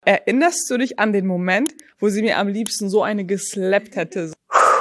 Erinnerst du dich an den Moment, wo sie mir am liebsten so eine geslappt hätte?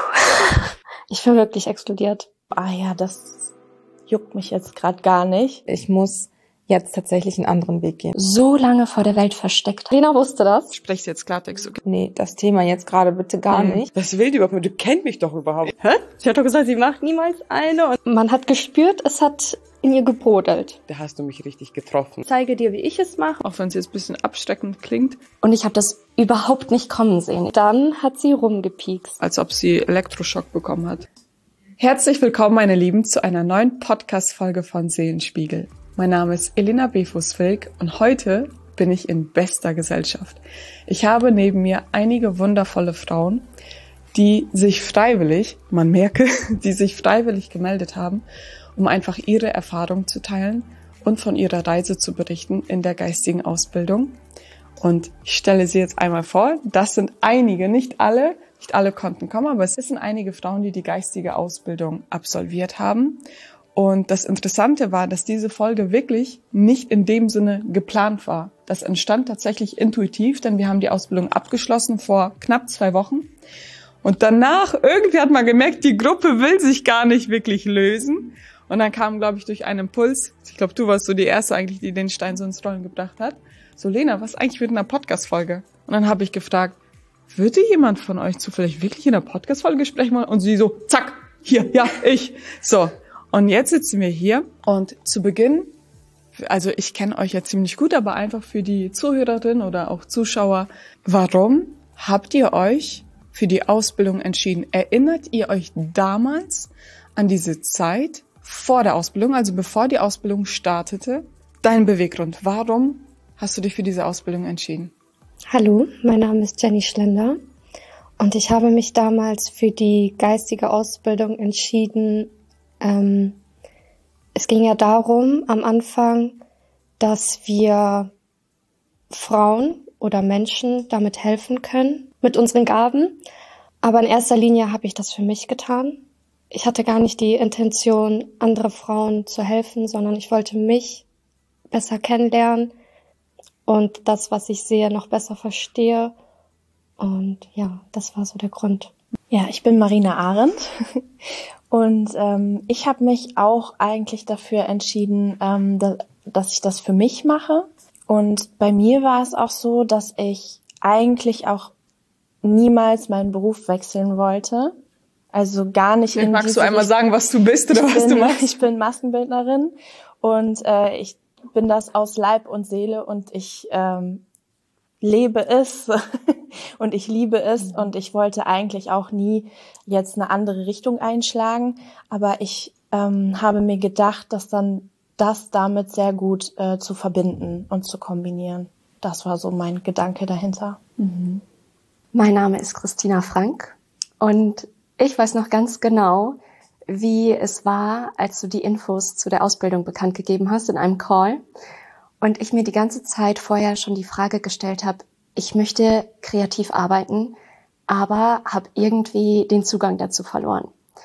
Ich bin wirklich explodiert. Ah ja, das juckt mich jetzt gerade gar nicht. Ich muss jetzt tatsächlich einen anderen Weg gehen. So lange vor der Welt versteckt. Lena wusste das. Sprechst jetzt Klartext, okay? Nee, das Thema jetzt gerade bitte gar nicht. Was will die überhaupt? Du kennst mich doch überhaupt. Hä? Sie hat doch gesagt, sie macht niemals eine. Und Man hat gespürt, es hat in ihr gebrodelt. Da hast du mich richtig getroffen. ich zeige dir, wie ich es mache. Auch wenn es jetzt ein bisschen abschreckend klingt, Und ich habe das überhaupt nicht kommen sehen. Dann hat sie rumgepiekst. als ob sie Elektroschock bekommen hat. Herzlich willkommen, meine Lieben, zu einer neuen Podcast-Folge von Seelenspiegel. Mein Name ist Elena Befus-Wilk und heute bin ich in bester Gesellschaft. Ich habe neben mir einige wundervolle Frauen, die sich freiwillig, man merke, die sich freiwillig gemeldet haben, um einfach ihre Erfahrung zu teilen und von ihrer Reise zu berichten in der geistigen Ausbildung. Und ich stelle sie jetzt einmal vor. Das sind einige, nicht alle konnten kommen, aber es sind einige Frauen, die die geistige Ausbildung absolviert haben. Und das Interessante war, dass diese Folge wirklich nicht in dem Sinne geplant war. Das entstand tatsächlich intuitiv, denn wir haben die Ausbildung abgeschlossen vor knapp 2 Wochen. Und danach, irgendwie hat man gemerkt, die Gruppe will sich gar nicht wirklich lösen. Und dann kam, glaube ich, durch einen Impuls, ich glaube, du warst so die Erste eigentlich, die den Stein so ins Rollen gebracht hat. So, Lena, was eigentlich mit einer Podcast-Folge? Und dann habe ich gefragt, würde jemand von euch zufällig wirklich in einer Podcast-Folge sprechen wollen? Und sie so, zack, hier, ja, ich. So, und jetzt sitzen wir hier und zu Beginn, also ich kenne euch ja ziemlich gut, aber einfach für die Zuhörerin oder auch Zuschauer, warum habt ihr euch für die Ausbildung entschieden? Erinnert ihr euch damals an diese Zeit vor der Ausbildung, also bevor die Ausbildung startete? Dein Beweggrund, warum hast du dich für diese Ausbildung entschieden? Hallo, mein Name ist Jenny Schlender und ich habe mich damals für die geistige Ausbildung entschieden. Es ging ja darum am Anfang, dass wir Frauen oder Menschen damit helfen können, mit unseren Gaben. Aber in erster Linie habe ich das für mich getan. Ich hatte gar nicht die Intention, andere Frauen zu helfen, sondern ich wollte mich besser kennenlernen und das, was ich sehe, noch besser verstehe. Und ja, das war so der Grund. Ja, ich bin Marina Arendt und ich habe mich auch eigentlich dafür entschieden, dass ich das für mich mache. Und bei mir war es auch so, dass ich eigentlich auch niemals meinen Beruf wechseln wollte. Also gar nicht in Magst du einmal sagen, was du bist oder was du machst? Ich bin Maskenbildnerin und ich bin das aus Leib und Seele und ich lebe es und ich liebe es und ich wollte eigentlich auch nie jetzt eine andere Richtung einschlagen, aber ich habe mir gedacht, dass dann das damit sehr gut zu verbinden und zu kombinieren. Das war so mein Gedanke dahinter. Mhm. Mein Name ist Christina Frank und ich weiß noch ganz genau, wie es war, als du die Infos zu der Ausbildung bekannt gegeben hast in einem Call. Und ich mir die ganze Zeit vorher schon die Frage gestellt habe, ich möchte kreativ arbeiten, aber habe irgendwie den Zugang dazu verloren.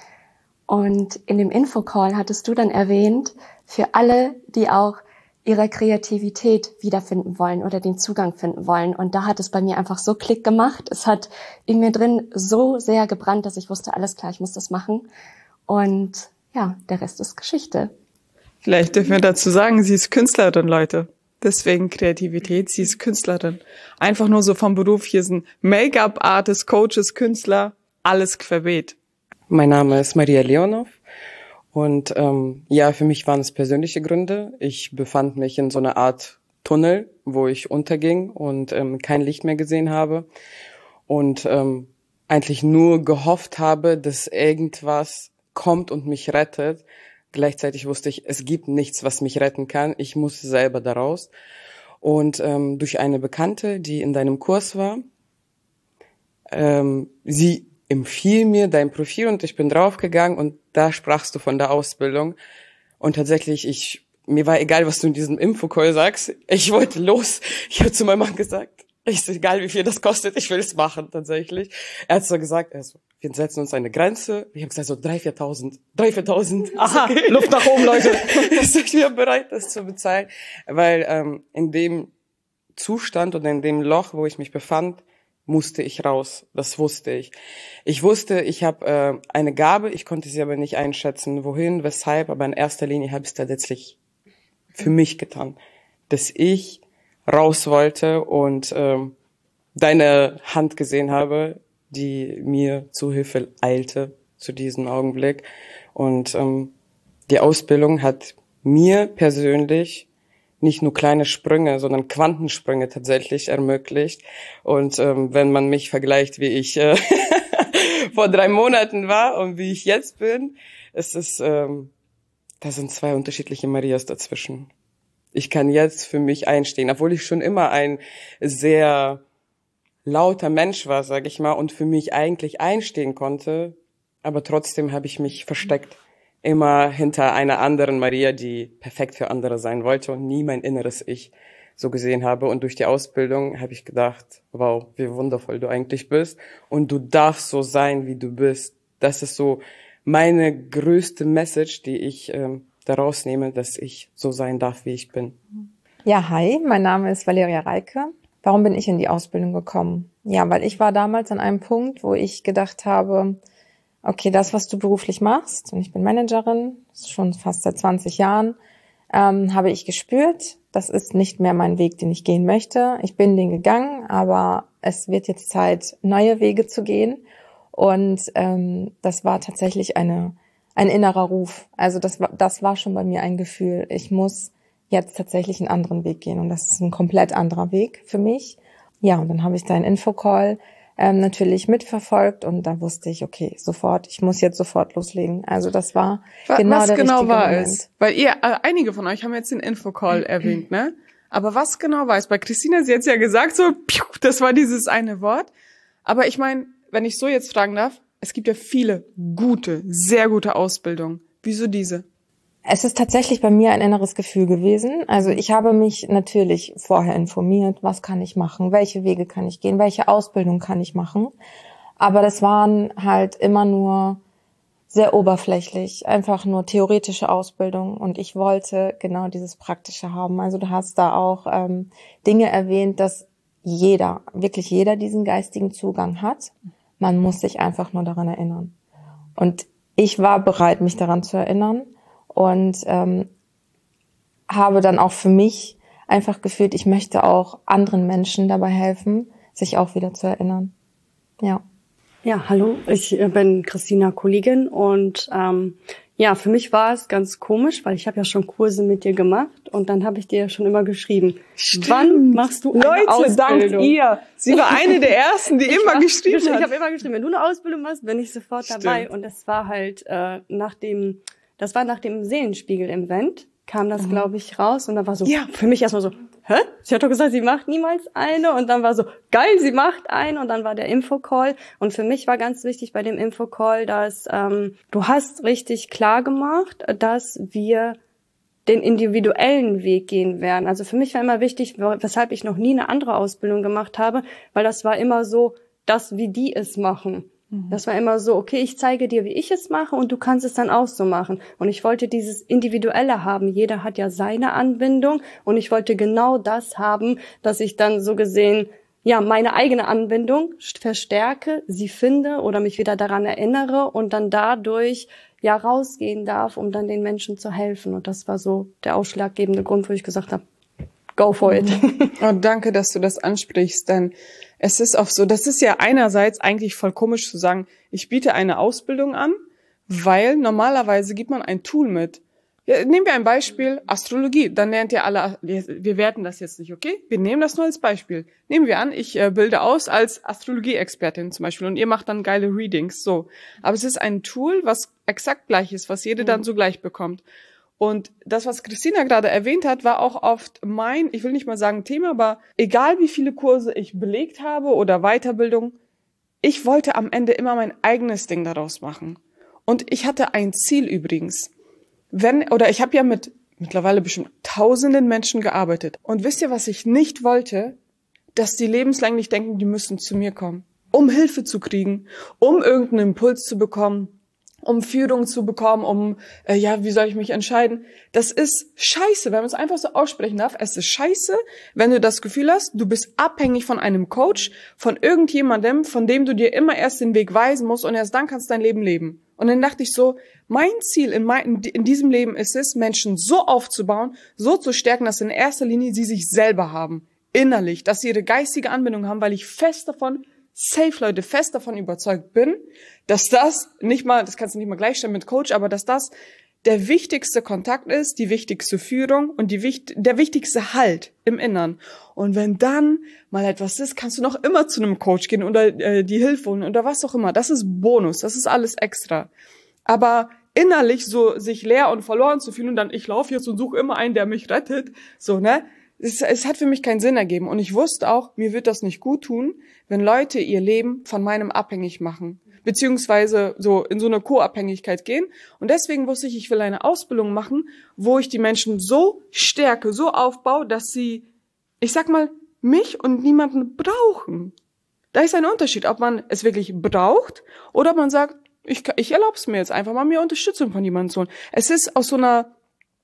Und in dem Infocall hattest du dann erwähnt, für alle, die auch ihre Kreativität wiederfinden wollen oder den Zugang finden wollen. Und da hat es bei mir einfach so Klick gemacht. Es hat in mir drin so sehr gebrannt, dass ich wusste, alles klar, ich muss das machen. Und ja, der Rest ist Geschichte. Vielleicht dürfen wir dazu sagen, sie ist Künstlerin, Leute. Deswegen Kreativität, sie ist Künstlerin. Einfach nur so vom Beruf, hier sind Make-up-Artists, Coaches, Künstler, alles querbeet. Mein Name ist Maria Leonov und ja, für mich waren es persönliche Gründe. Ich befand mich in so einer Art Tunnel, wo ich unterging und kein Licht mehr gesehen habe und eigentlich nur gehofft habe, dass irgendwas kommt und mich rettet. Gleichzeitig wusste ich, es gibt nichts, was mich retten kann. Ich muss selber daraus. Und durch eine Bekannte, die in deinem Kurs war, sie empfiehlt mir dein Profil und ich bin draufgegangen und da sprachst du von der Ausbildung. Und tatsächlich, mir war egal, was du in diesem Infocall sagst. Ich wollte los. Ich habe zu meinem Mann gesagt, ist egal, wie viel das kostet, ich will es machen, tatsächlich. Er hat so gesagt, wir setzen uns eine Grenze. Ich habe gesagt, so 3.000, 4.000. Aha, okay. Luft nach oben, Leute. Ich bin bereit, das zu bezahlen. Weil in dem Zustand oder in dem Loch, wo ich mich befand, musste ich raus. Das wusste ich. Ich wusste, ich habe eine Gabe, ich konnte sie aber nicht einschätzen, wohin, weshalb, aber in erster Linie habe ich es tatsächlich für mich getan, dass ich raus wollte und deine Hand gesehen habe, die mir zu Hilfe eilte zu diesem Augenblick. Und die Ausbildung hat mir persönlich nicht nur kleine Sprünge, sondern Quantensprünge tatsächlich ermöglicht. Und wenn man mich vergleicht, wie ich vor 3 Monaten war und wie ich jetzt bin, es ist, da sind 2 unterschiedliche Marias dazwischen. Ich kann jetzt für mich einstehen, obwohl ich schon immer ein sehr lauter Mensch war, sag ich mal, und für mich eigentlich einstehen konnte, aber trotzdem habe ich mich versteckt. Immer hinter einer anderen Maria, die perfekt für andere sein wollte und nie mein inneres Ich so gesehen habe. Und durch die Ausbildung habe ich gedacht, wow, wie wundervoll du eigentlich bist. Und du darfst so sein, wie du bist. Das ist so meine größte Message, die ich daraus nehme, dass ich so sein darf, wie ich bin. Ja, hi, mein Name ist Valeria Reike. Warum bin ich in die Ausbildung gekommen? Ja, weil ich war damals an einem Punkt, wo ich gedacht habe, okay, das, was du beruflich machst, und ich bin Managerin, schon fast seit 20 Jahren, habe ich gespürt, das ist nicht mehr mein Weg, den ich gehen möchte. Ich bin den gegangen, aber es wird jetzt Zeit, neue Wege zu gehen. Und das war tatsächlich ein innerer Ruf. Also das war schon bei mir ein Gefühl, ich muss jetzt tatsächlich einen anderen Weg gehen. Und das ist ein komplett anderer Weg für mich. Ja, und dann habe ich da einen Infocall natürlich mitverfolgt und da wusste ich, okay, sofort, ich muss jetzt sofort loslegen. Also das war genau was der genau richtige war Moment. es? Weil einige von euch haben jetzt den Infocall erwähnt, ne? Aber was genau war es? Bei Christina, sie hat ja gesagt, so, das war dieses eine Wort. Aber ich meine, wenn ich so jetzt fragen darf, es gibt ja viele gute, sehr gute Ausbildungen. Wieso diese? Es ist tatsächlich bei mir ein inneres Gefühl gewesen. Also ich habe mich natürlich vorher informiert, was kann ich machen, welche Wege kann ich gehen, welche Ausbildung kann ich machen. Aber das waren halt immer nur sehr oberflächlich, einfach nur theoretische Ausbildung. Und ich wollte genau dieses Praktische haben. Also du hast da auch Dinge erwähnt, dass jeder, wirklich jeder diesen geistigen Zugang hat. Man muss sich einfach nur daran erinnern. Und ich war bereit, mich daran zu erinnern. Und habe dann auch für mich einfach gefühlt, ich möchte auch anderen Menschen dabei helfen, sich auch wieder zu erinnern. Ja. Ja, hallo, ich bin Christina Kollegin und ja, für mich war es ganz komisch, weil ich habe ja schon Kurse mit dir gemacht und dann habe ich dir ja schon immer geschrieben, Stimmt. Wann machst du eine Leute, Ausbildung? dank ihr. Sie war eine der ersten, die immer geschrieben hat. Ich habe immer geschrieben, wenn du eine Ausbildung machst, bin ich sofort dabei. Und es war halt nach dem Seelenspiegel-Event, kam das, glaube ich, raus. Und da war so, ja, für mich erstmal so, hä? Sie hat doch gesagt, sie macht niemals eine. Und dann war so, geil, sie macht eine. Und dann war der Infocall. Und für mich war ganz wichtig bei dem Infocall, dass du hast richtig klar gemacht, dass wir den individuellen Weg gehen werden. Also für mich war immer wichtig, weshalb ich noch nie eine andere Ausbildung gemacht habe, weil das war immer so, das, wie die es machen. Das war immer so, okay, ich zeige dir, wie ich es mache und du kannst es dann auch so machen. Und ich wollte dieses Individuelle haben. Jeder hat ja seine Anbindung und ich wollte genau das haben, dass ich dann so gesehen, ja, meine eigene Anbindung verstärke, sie finde oder mich wieder daran erinnere und dann dadurch ja rausgehen darf, um dann den Menschen zu helfen. Und das war so der ausschlaggebende Grund, wo ich gesagt habe, go for it. Oh, danke, dass du das ansprichst, denn es ist auch so, das ist ja einerseits eigentlich voll komisch zu sagen, ich biete eine Ausbildung an, weil normalerweise gibt man ein Tool mit. Ja, nehmen wir ein Beispiel, Astrologie, dann lernt ihr alle, wir werten das jetzt nicht, okay? Wir nehmen das nur als Beispiel. Nehmen wir an, ich bilde aus als Astrologie-Expertin zum Beispiel und ihr macht dann geile Readings, so. Aber es ist ein Tool, was exakt gleich ist, was jede dann so gleich bekommt. Und das, was Christina gerade erwähnt hat, war auch oft ich will nicht mal sagen Thema, aber egal wie viele Kurse ich belegt habe oder Weiterbildung, ich wollte am Ende immer mein eigenes Ding daraus machen. Und ich hatte ein Ziel übrigens. Ich habe ja mit mittlerweile bestimmt tausenden Menschen gearbeitet. Und wisst ihr, was ich nicht wollte? Dass die lebenslänglich denken, die müssen zu mir kommen, um Hilfe zu kriegen, um irgendeinen Impuls zu bekommen, um Führung zu bekommen, wie soll ich mich entscheiden? Das ist scheiße, wenn man es einfach so aussprechen darf. Es ist scheiße, wenn du das Gefühl hast, du bist abhängig von einem Coach, von irgendjemandem, von dem du dir immer erst den Weg weisen musst und erst dann kannst du dein Leben leben. Und dann dachte ich so, mein Ziel in diesem Leben ist es, Menschen so aufzubauen, so zu stärken, dass in erster Linie sie sich selber haben, innerlich, dass sie ihre geistige Anbindung haben, weil ich fest davon überzeugt bin, dass das kannst du nicht mal gleichstellen mit Coach, aber dass das der wichtigste Kontakt ist, die wichtigste Führung und der wichtigste Halt im Innern. Und wenn dann mal etwas ist, kannst du noch immer zu einem Coach gehen oder die Hilfe holen oder was auch immer. Das ist Bonus, das ist alles extra. Aber innerlich so sich leer und verloren zu fühlen und dann ich laufe jetzt und suche immer einen, der mich rettet, so, ne? Es hat für mich keinen Sinn ergeben. Und ich wusste auch, mir wird das nicht gut tun, wenn Leute ihr Leben von meinem abhängig machen. Beziehungsweise so in so eine Co-Abhängigkeit gehen. Und deswegen wusste ich will eine Ausbildung machen, wo ich die Menschen so stärke, so aufbaue, dass sie, ich sag mal, mich und niemanden brauchen. Da ist ein Unterschied, ob man es wirklich braucht oder ob man sagt, ich erlaube es mir jetzt einfach mal, mir Unterstützung von jemandem zu holen. Es ist aus so einer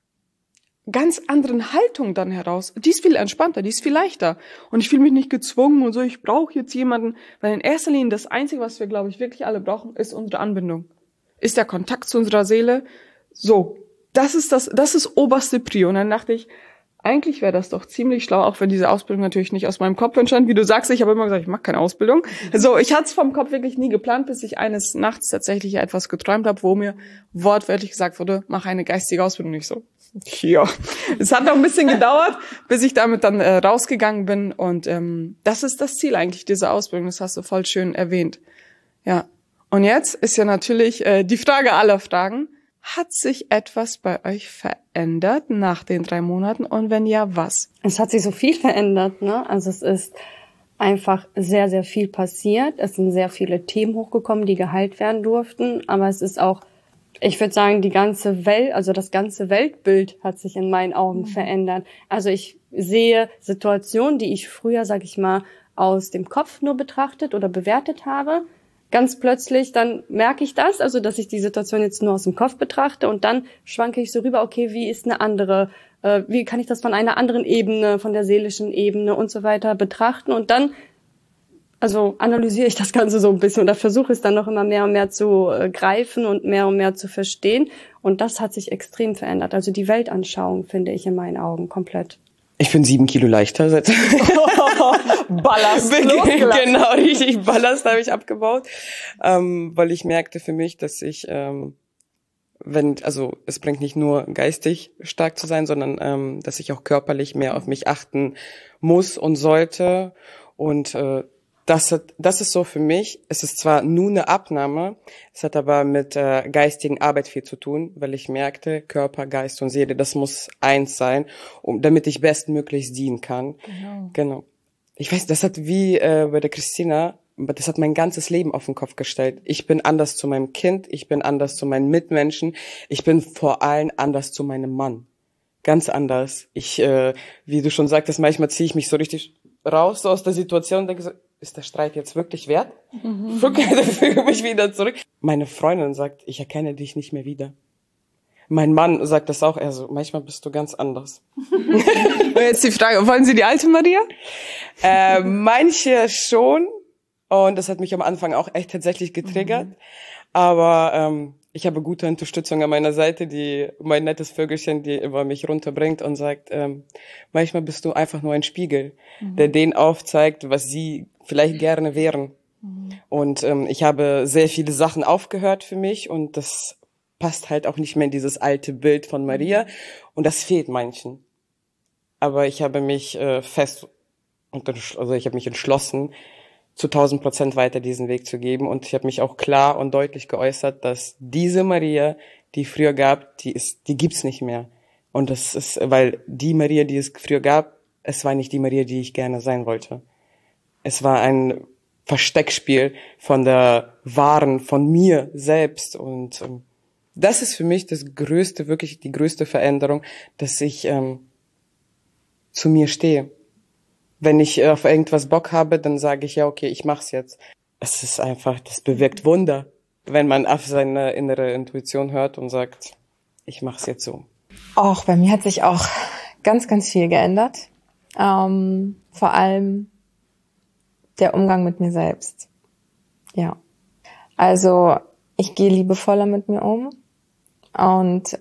ganz anderen Haltung dann heraus. Die ist viel entspannter, die ist viel leichter. Und ich fühle mich nicht gezwungen und so, ich brauche jetzt jemanden, weil in erster Linie das Einzige, was wir, glaube ich, wirklich alle brauchen, ist unsere Anbindung. Ist der Kontakt zu unserer Seele. So, das ist oberste Prio. Und dann dachte ich, eigentlich wäre das doch ziemlich schlau, auch wenn diese Ausbildung natürlich nicht aus meinem Kopf entstand. Wie du sagst, ich habe immer gesagt, ich mache keine Ausbildung. So, ich hatte es vom Kopf wirklich nie geplant, bis ich eines Nachts tatsächlich etwas geträumt habe, wo mir wortwörtlich gesagt wurde, mach eine geistige Ausbildung. Nicht so. Ja, es hat noch ein bisschen gedauert, bis ich damit dann rausgegangen bin. Und das ist das Ziel eigentlich, diese Ausbildung. Das hast du voll schön erwähnt. Ja, und jetzt ist ja natürlich die Frage aller Fragen. Hat sich etwas bei euch verändert nach den 3 Monaten? Und wenn ja, was? Es hat sich so viel verändert, ne? Also es ist einfach sehr, sehr viel passiert. Es sind sehr viele Themen hochgekommen, die geheilt werden durften. Aber es ist auch, ich würde sagen, die ganze Welt, also das ganze Weltbild hat sich in meinen Augen verändert. Also ich sehe Situationen, die ich früher, sag ich mal, aus dem Kopf nur betrachtet oder bewertet habe. Ganz plötzlich, dann merke ich das, also dass ich die Situation jetzt nur aus dem Kopf betrachte und dann schwanke ich so rüber, okay, wie ist eine andere, wie kann ich das von einer anderen Ebene, von der seelischen Ebene und so weiter betrachten und dann, also analysiere ich das Ganze so ein bisschen oder versuche es dann noch immer mehr und mehr zu greifen und mehr zu verstehen und das hat sich extrem verändert, also die Weltanschauung finde ich in meinen Augen komplett. Ich bin 7 Kilo leichter seit Ballast. Genau, richtig Ballast habe ich abgebaut, weil ich merkte für mich, dass ich, es bringt nicht nur geistig stark zu sein, sondern dass ich auch körperlich mehr auf mich achten muss und sollte und das ist so für mich, es ist zwar nur eine Abnahme, es hat aber mit geistigen Arbeit viel zu tun, weil ich merkte, Körper, Geist und Seele, das muss eins sein, damit ich bestmöglichst dienen kann. Genau. Ich weiß, das hat wie bei der Christina, das hat mein ganzes Leben auf den Kopf gestellt. Ich bin anders zu meinem Kind, ich bin anders zu meinen Mitmenschen, ich bin vor allem anders zu meinem Mann. Ganz anders. Ich, wie du schon sagtest, manchmal ziehe ich mich so richtig raus so aus der Situation und denke so, ist der Streit jetzt wirklich wert? Füge mich wieder zurück. Meine Freundin sagt, ich erkenne dich nicht mehr wieder. Mein Mann sagt das auch, also manchmal bist du ganz anders. Und jetzt die Frage, wollen Sie die alte Maria? Manche schon. Und das hat mich am Anfang auch echt tatsächlich getriggert. Aber ich habe gute Unterstützung an meiner Seite, mein nettes Vögelchen, die immer mich runterbringt und sagt, manchmal bist du einfach nur ein Spiegel, der denen aufzeigt, was sie vielleicht gerne wären. Und ich habe sehr viele Sachen aufgehört für mich und das passt halt auch nicht mehr in dieses alte Bild von Maria und das fehlt manchen. Aber ich habe mich ich habe mich entschlossen, zu 1000% weiter diesen Weg zu geben und ich habe mich auch klar und deutlich geäußert, dass diese Maria, die früher gab, die gibt's nicht mehr. Und das ist, weil die Maria, die es früher gab, es war nicht die Maria, die ich gerne sein wollte. Es war ein Versteckspiel von mir selbst und das ist für mich wirklich die größte Veränderung, dass ich zu mir stehe. Wenn ich auf irgendwas Bock habe, dann sage ich, ja, okay, ich mach's jetzt. Es ist einfach, das bewirkt Wunder. wenn man auf seine innere Intuition hört und sagt, ich mache es jetzt so? Auch bei mir hat sich auch ganz, ganz viel geändert. Vor allem der Umgang mit mir selbst. Ja. Also ich gehe liebevoller mit mir um und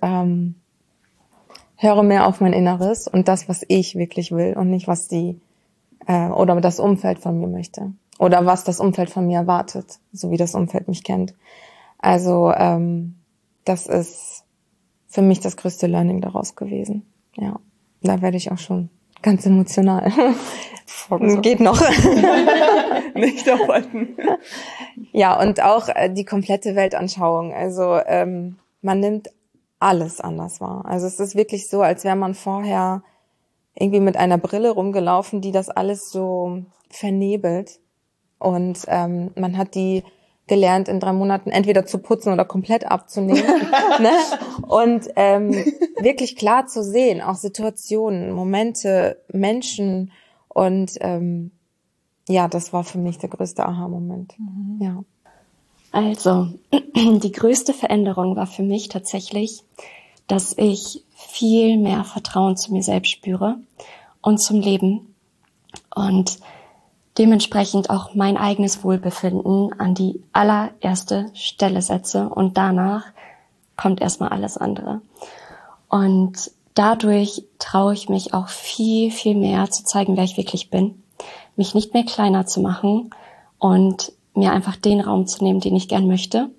höre mehr auf mein Inneres und das, was ich wirklich will und nicht, was die oder das Umfeld von mir möchte oder was das Umfeld von mir erwartet, so wie das Umfeld mich kennt. Also das ist für mich das größte Learning daraus gewesen. Ja, da werde ich auch schon ganz emotional. Geht noch. Nicht aufhalten. Ja, und auch die komplette Weltanschauung. Also man nimmt alles anders wahr. Also es ist wirklich so, als wäre man vorher irgendwie mit einer Brille rumgelaufen, die das alles so vernebelt. Und man hat die gelernt, in 3 Monaten entweder zu putzen oder komplett abzunehmen. Ne? Und wirklich klar zu sehen, auch Situationen, Momente, Menschen. Und ja, das war für mich der größte Aha-Moment. Ja. Also, die größte Veränderung war für mich tatsächlich, dass ich viel mehr Vertrauen zu mir selbst spüre und zum Leben und dementsprechend auch mein eigenes Wohlbefinden an die allererste Stelle setze und danach kommt erstmal alles andere. Und dadurch traue ich mich auch viel, viel mehr zu zeigen, wer ich wirklich bin, mich nicht mehr kleiner zu machen und mir einfach den Raum zu nehmen, den ich gern möchte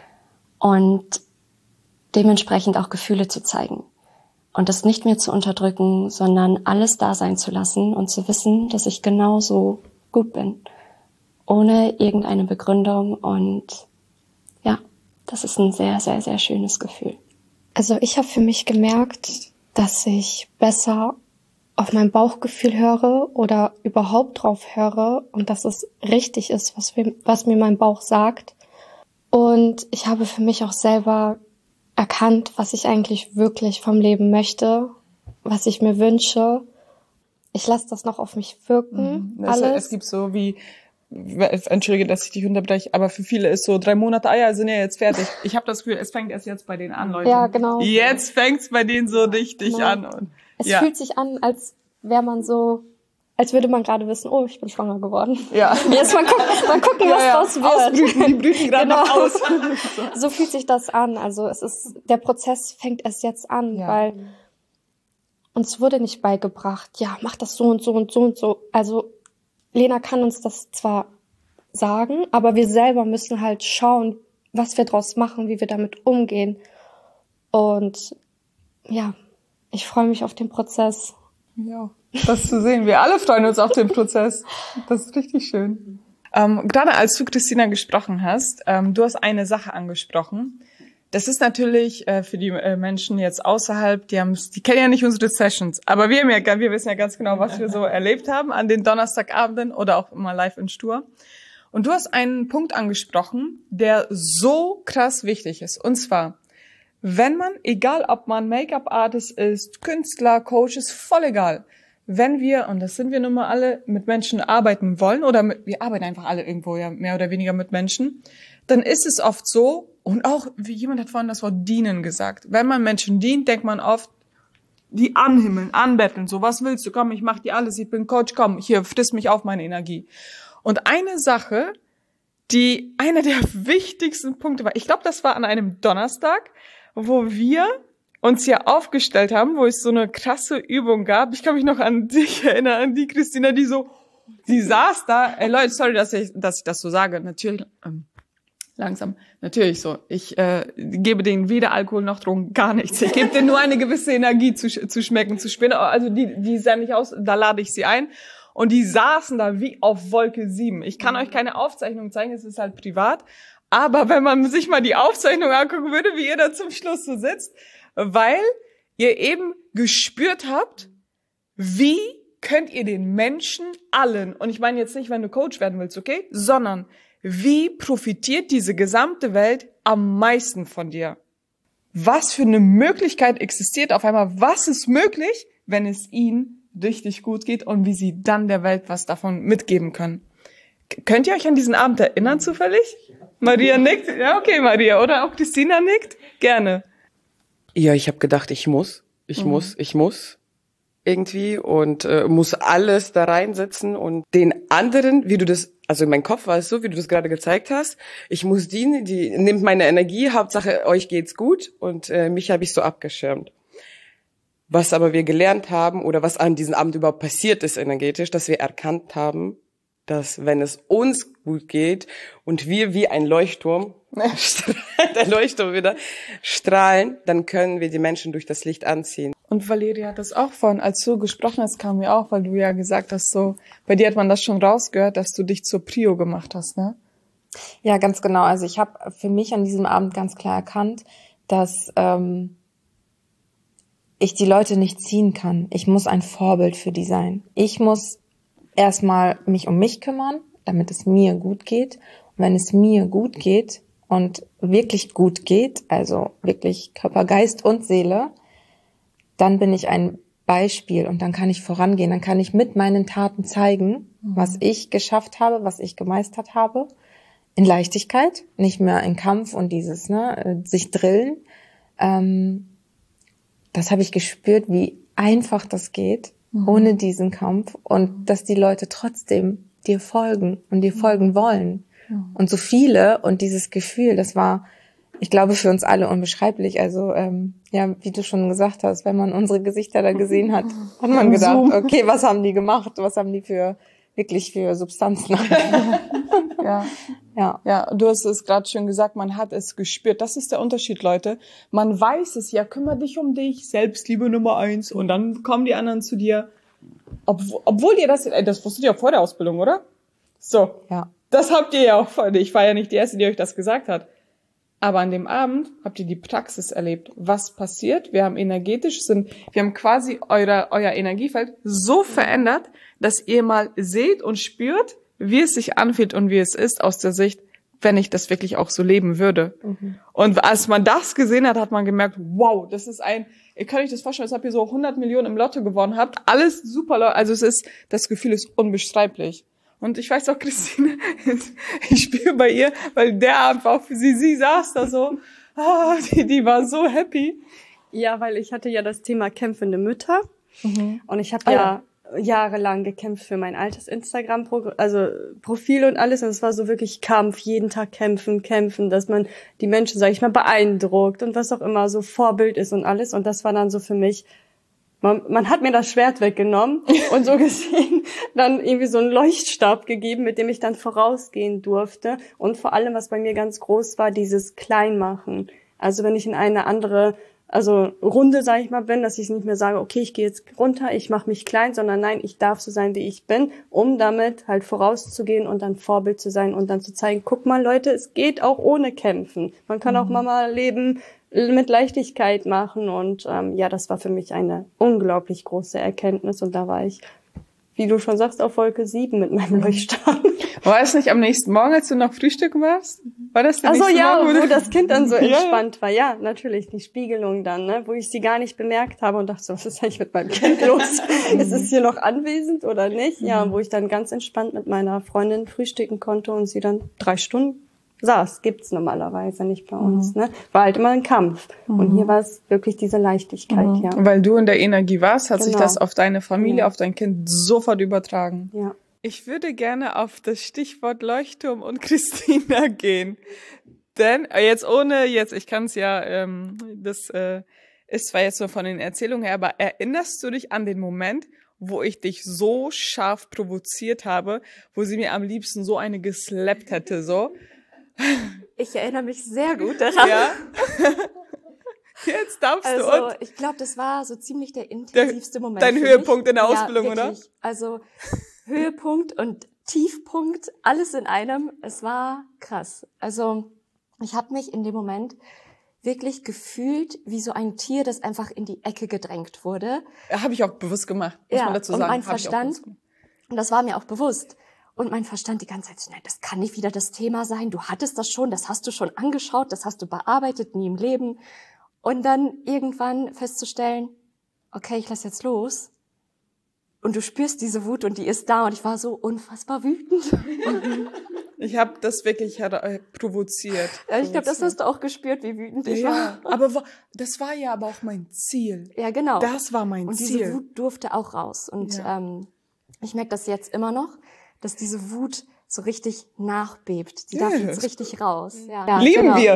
und dementsprechend auch Gefühle zu zeigen und das nicht mehr zu unterdrücken, sondern alles da sein zu lassen und zu wissen, dass ich genauso gut bin, ohne irgendeine Begründung und ja, das ist ein sehr, sehr, sehr schönes Gefühl. Also ich habe für mich gemerkt, dass ich besser auf mein Bauchgefühl höre oder überhaupt drauf höre und dass es richtig ist, was mir mein Bauch sagt. Und ich habe für mich auch selber erkannt, was ich eigentlich wirklich vom Leben möchte, was ich mir wünsche. Ich lasse das noch auf mich wirken. Es gibt so wie, entschuldige, dass ich dich unterbreche, aber für viele ist so 3 Monate Eier sind ja jetzt fertig. Ich habe das Gefühl, es fängt erst jetzt bei denen an, Leute. Ja, genau. Jetzt fängt's bei denen so richtig an. Und, es fühlt sich an, als wäre man so, als würde man gerade wissen, oh, ich bin schwanger geworden. Ja. Jetzt mal gucken, was draus wird. Ausbrüten, die brüten gerade noch aus. So fühlt sich das an. Also der Prozess fängt erst jetzt an, weil uns wurde nicht beigebracht, ja, mach das so und so und so und so. Also Lena kann uns das zwar sagen, aber wir selber müssen halt schauen, was wir draus machen, wie wir damit umgehen. Und ja, ich freue mich auf den Prozess. Ja, das zu sehen. Wir alle freuen uns auf den Prozess. Das ist richtig schön. Gerade als du, Christina, gesprochen hast, du hast eine Sache angesprochen. Das ist natürlich für die Menschen jetzt außerhalb, die kennen ja nicht unsere Sessions, aber wir wissen ja ganz genau, was wir so erlebt haben an den Donnerstagabenden oder auch immer live in Stur. Und du hast einen Punkt angesprochen, der so krass wichtig ist. Und zwar, wenn man, egal ob man Make-up-Artist ist, Künstler, Coach, ist voll egal. Wenn wir, und das sind wir nun mal alle, mit Menschen arbeiten wollen, oder wir arbeiten einfach alle irgendwo ja mehr oder weniger mit Menschen, dann ist es oft so, und auch, wie jemand hat vorhin das Wort dienen gesagt, wenn man Menschen dient, denkt man oft, die anhimmeln, anbetteln, so, was willst du, komm, ich mach dir alles, ich bin Coach, komm, hier, friss mich auf meine Energie. Und eine Sache, die einer der wichtigsten Punkte war, ich glaube, das war an einem Donnerstag, wo wir uns ja aufgestellt haben, wo es so eine krasse Übung gab. Ich kann mich noch an dich erinnern, an die Christina, sie saß da, Leute, sorry, dass ich das so sage, natürlich, langsam, natürlich so. Ich gebe denen weder Alkohol noch Drogen, gar nichts. Ich gebe denen nur eine gewisse Energie zu schmecken, zu spüren. Also die sah nicht aus, da lade ich sie ein. Und die saßen da wie auf Wolke 7. Ich kann euch keine Aufzeichnung zeigen, es ist halt privat. Aber wenn man sich mal die Aufzeichnung angucken würde, wie ihr da zum Schluss so sitzt, weil ihr eben gespürt habt, wie könnt ihr den Menschen allen, und ich meine jetzt nicht, wenn du Coach werden willst, okay, sondern wie profitiert diese gesamte Welt am meisten von dir? Was für eine Möglichkeit existiert auf einmal? Was ist möglich, wenn es ihnen richtig gut geht und wie sie dann der Welt was davon mitgeben können? Könnt ihr euch an diesen Abend erinnern zufällig? Maria nickt. Ja, okay, Maria. Oder auch Christina nickt. Gerne. Ja, ich habe gedacht, ich muss irgendwie und muss alles da reinsetzen und den anderen, wie du das, also in meinem Kopf war es so, wie du das gerade gezeigt hast, ich muss die nimmt meine Energie, Hauptsache euch geht's gut und mich habe ich so abgeschirmt. Was aber wir gelernt haben oder was an diesem Abend überhaupt passiert ist energetisch, dass wir erkannt haben, dass wenn es uns gut geht und wir wie ein Leuchtturm, der Leuchtturm wieder, strahlen, dann können wir die Menschen durch das Licht anziehen. Und Valeria hat das auch vorhin, als du gesprochen hast, kam mir auch, weil du ja gesagt hast, so, bei dir hat man das schon rausgehört, dass du dich zur Prio gemacht hast, ne? Ja, ganz genau. Also ich habe für mich an diesem Abend ganz klar erkannt, dass ich die Leute nicht ziehen kann. Ich muss ein Vorbild für die sein. Ich muss erstmal mich um mich kümmern, damit es mir gut geht. Und wenn es mir gut geht und wirklich gut geht, also wirklich Körper, Geist und Seele, dann bin ich ein Beispiel und dann kann ich vorangehen. Dann kann ich mit meinen Taten zeigen, was ich geschafft habe, was ich gemeistert habe. In Leichtigkeit, nicht mehr in Kampf und dieses, sich drillen. Das habe ich gespürt, wie einfach das geht, ohne diesen Kampf und dass die Leute trotzdem dir folgen und dir folgen wollen. Und so viele und dieses Gefühl, das war, ich glaube, für uns alle unbeschreiblich. Also ja, wie du schon gesagt hast, wenn man unsere Gesichter da gesehen hat, hat man gedacht, okay, was haben die gemacht? Was haben die wirklich für Substanzen? Ja, du hast es gerade schon gesagt, man hat es gespürt. Das ist der Unterschied, Leute. Man weiß es ja, kümmere dich um dich, Selbstliebe Nummer 1 und dann kommen die anderen zu dir. Obwohl ihr das wusstet ihr auch vor der Ausbildung, oder? So. Ja. Das habt ihr ja auch vor. Ich war ja nicht die Erste, die euch das gesagt hat. Aber an dem Abend habt ihr die Praxis erlebt. Was passiert? Wir haben wir haben quasi euer Energiefeld so verändert, dass ihr mal seht und spürt, wie es sich anfühlt und wie es ist aus der Sicht, wenn ich das wirklich auch so leben würde. Und als man das gesehen hat, hat man gemerkt, wow, das ist ihr könnt euch das vorstellen, als ob ihr so 100 Millionen im Lotto gewonnen habt. Alles super, also das Gefühl ist unbeschreiblich. Und ich weiß auch, Christine, ich spüre bei ihr, weil der Abend war auch für sie saß da so, die war so happy. Ja, weil ich hatte ja das Thema kämpfende Mütter. Und ich habe jahrelang gekämpft für mein altes Instagram-Profil und alles. Und es war so wirklich Kampf, jeden Tag kämpfen, dass man die Menschen, sag ich mal, beeindruckt und was auch immer so Vorbild ist und alles. Und das war dann so für mich, man hat mir das Schwert weggenommen und so gesehen dann irgendwie so einen Leuchtstab gegeben, mit dem ich dann vorausgehen durfte. Und vor allem, was bei mir ganz groß war, dieses Kleinmachen. Also wenn ich in eine andere Runde, sage ich mal, bin, dass ich nicht mehr sage, okay, ich gehe jetzt runter, ich mache mich klein, sondern nein, ich darf so sein, wie ich bin, um damit halt vorauszugehen und dann Vorbild zu sein und dann zu zeigen, guck mal, Leute, es geht auch ohne Kämpfen. Man kann auch mal Leben mit Leichtigkeit machen und das war für mich eine unglaublich große Erkenntnis und da war ich, wie du schon sagst, auf Wolke 7 mit meinem Leuchtstern. War es nicht am nächsten Morgen, als du noch frühstücken warst? War das der nächste Morgen? Wo das Kind dann so entspannt war. Ja, natürlich, die Spiegelung dann, ne, wo ich sie gar nicht bemerkt habe und dachte so, was ist eigentlich mit meinem Kind los? Ist es hier noch anwesend oder nicht? Ja, wo ich dann ganz entspannt mit meiner Freundin frühstücken konnte und sie dann 3 Stunden saß. Gibt's normalerweise nicht bei uns, ne? War halt immer ein Kampf. Und hier war es wirklich diese Leichtigkeit, ja. Weil du in der Energie warst, hat sich das auf deine Familie, auf dein Kind sofort übertragen. Ja. Ich würde gerne auf das Stichwort Leuchtturm und Christina gehen. Denn, ich kann es ja, das ist zwar jetzt nur von den Erzählungen her, aber erinnerst du dich an den Moment, wo ich dich so scharf provoziert habe, wo sie mir am liebsten so eine geslappt hätte, so? Ich erinnere mich sehr gut daran. Ja. Jetzt darfst du. Also, ich glaube, das war so ziemlich der intensivste Moment. Dein Höhepunkt in der Ausbildung, ja, wirklich. Oder? Also, Höhepunkt und Tiefpunkt, alles in einem. Es war krass. Also, ich habe mich in dem Moment wirklich gefühlt wie so ein Tier, das einfach in die Ecke gedrängt wurde. Habe ich auch bewusst gemacht, muss man dazu sagen. Und mein Verstand, und das war mir auch bewusst, und mein Verstand die ganze Zeit, nein, das kann nicht wieder das Thema sein, du hattest das schon, das hast du schon angeschaut, das hast du bearbeitet, nie im Leben. Und dann irgendwann festzustellen, okay, ich lass jetzt los. und du spürst diese Wut und die ist da und ich war so unfassbar wütend. Ich habe das wirklich provoziert. Ja, ich glaube, das hast du auch gespürt, wie wütend ich war. Aber das war ja aber auch mein Ziel. Ja, genau. Das war mein Ziel. Und diese Wut durfte auch raus. Und ich merke das jetzt immer noch, dass diese Wut so richtig nachbebt. Die darf jetzt richtig raus. Ja, lieben wir.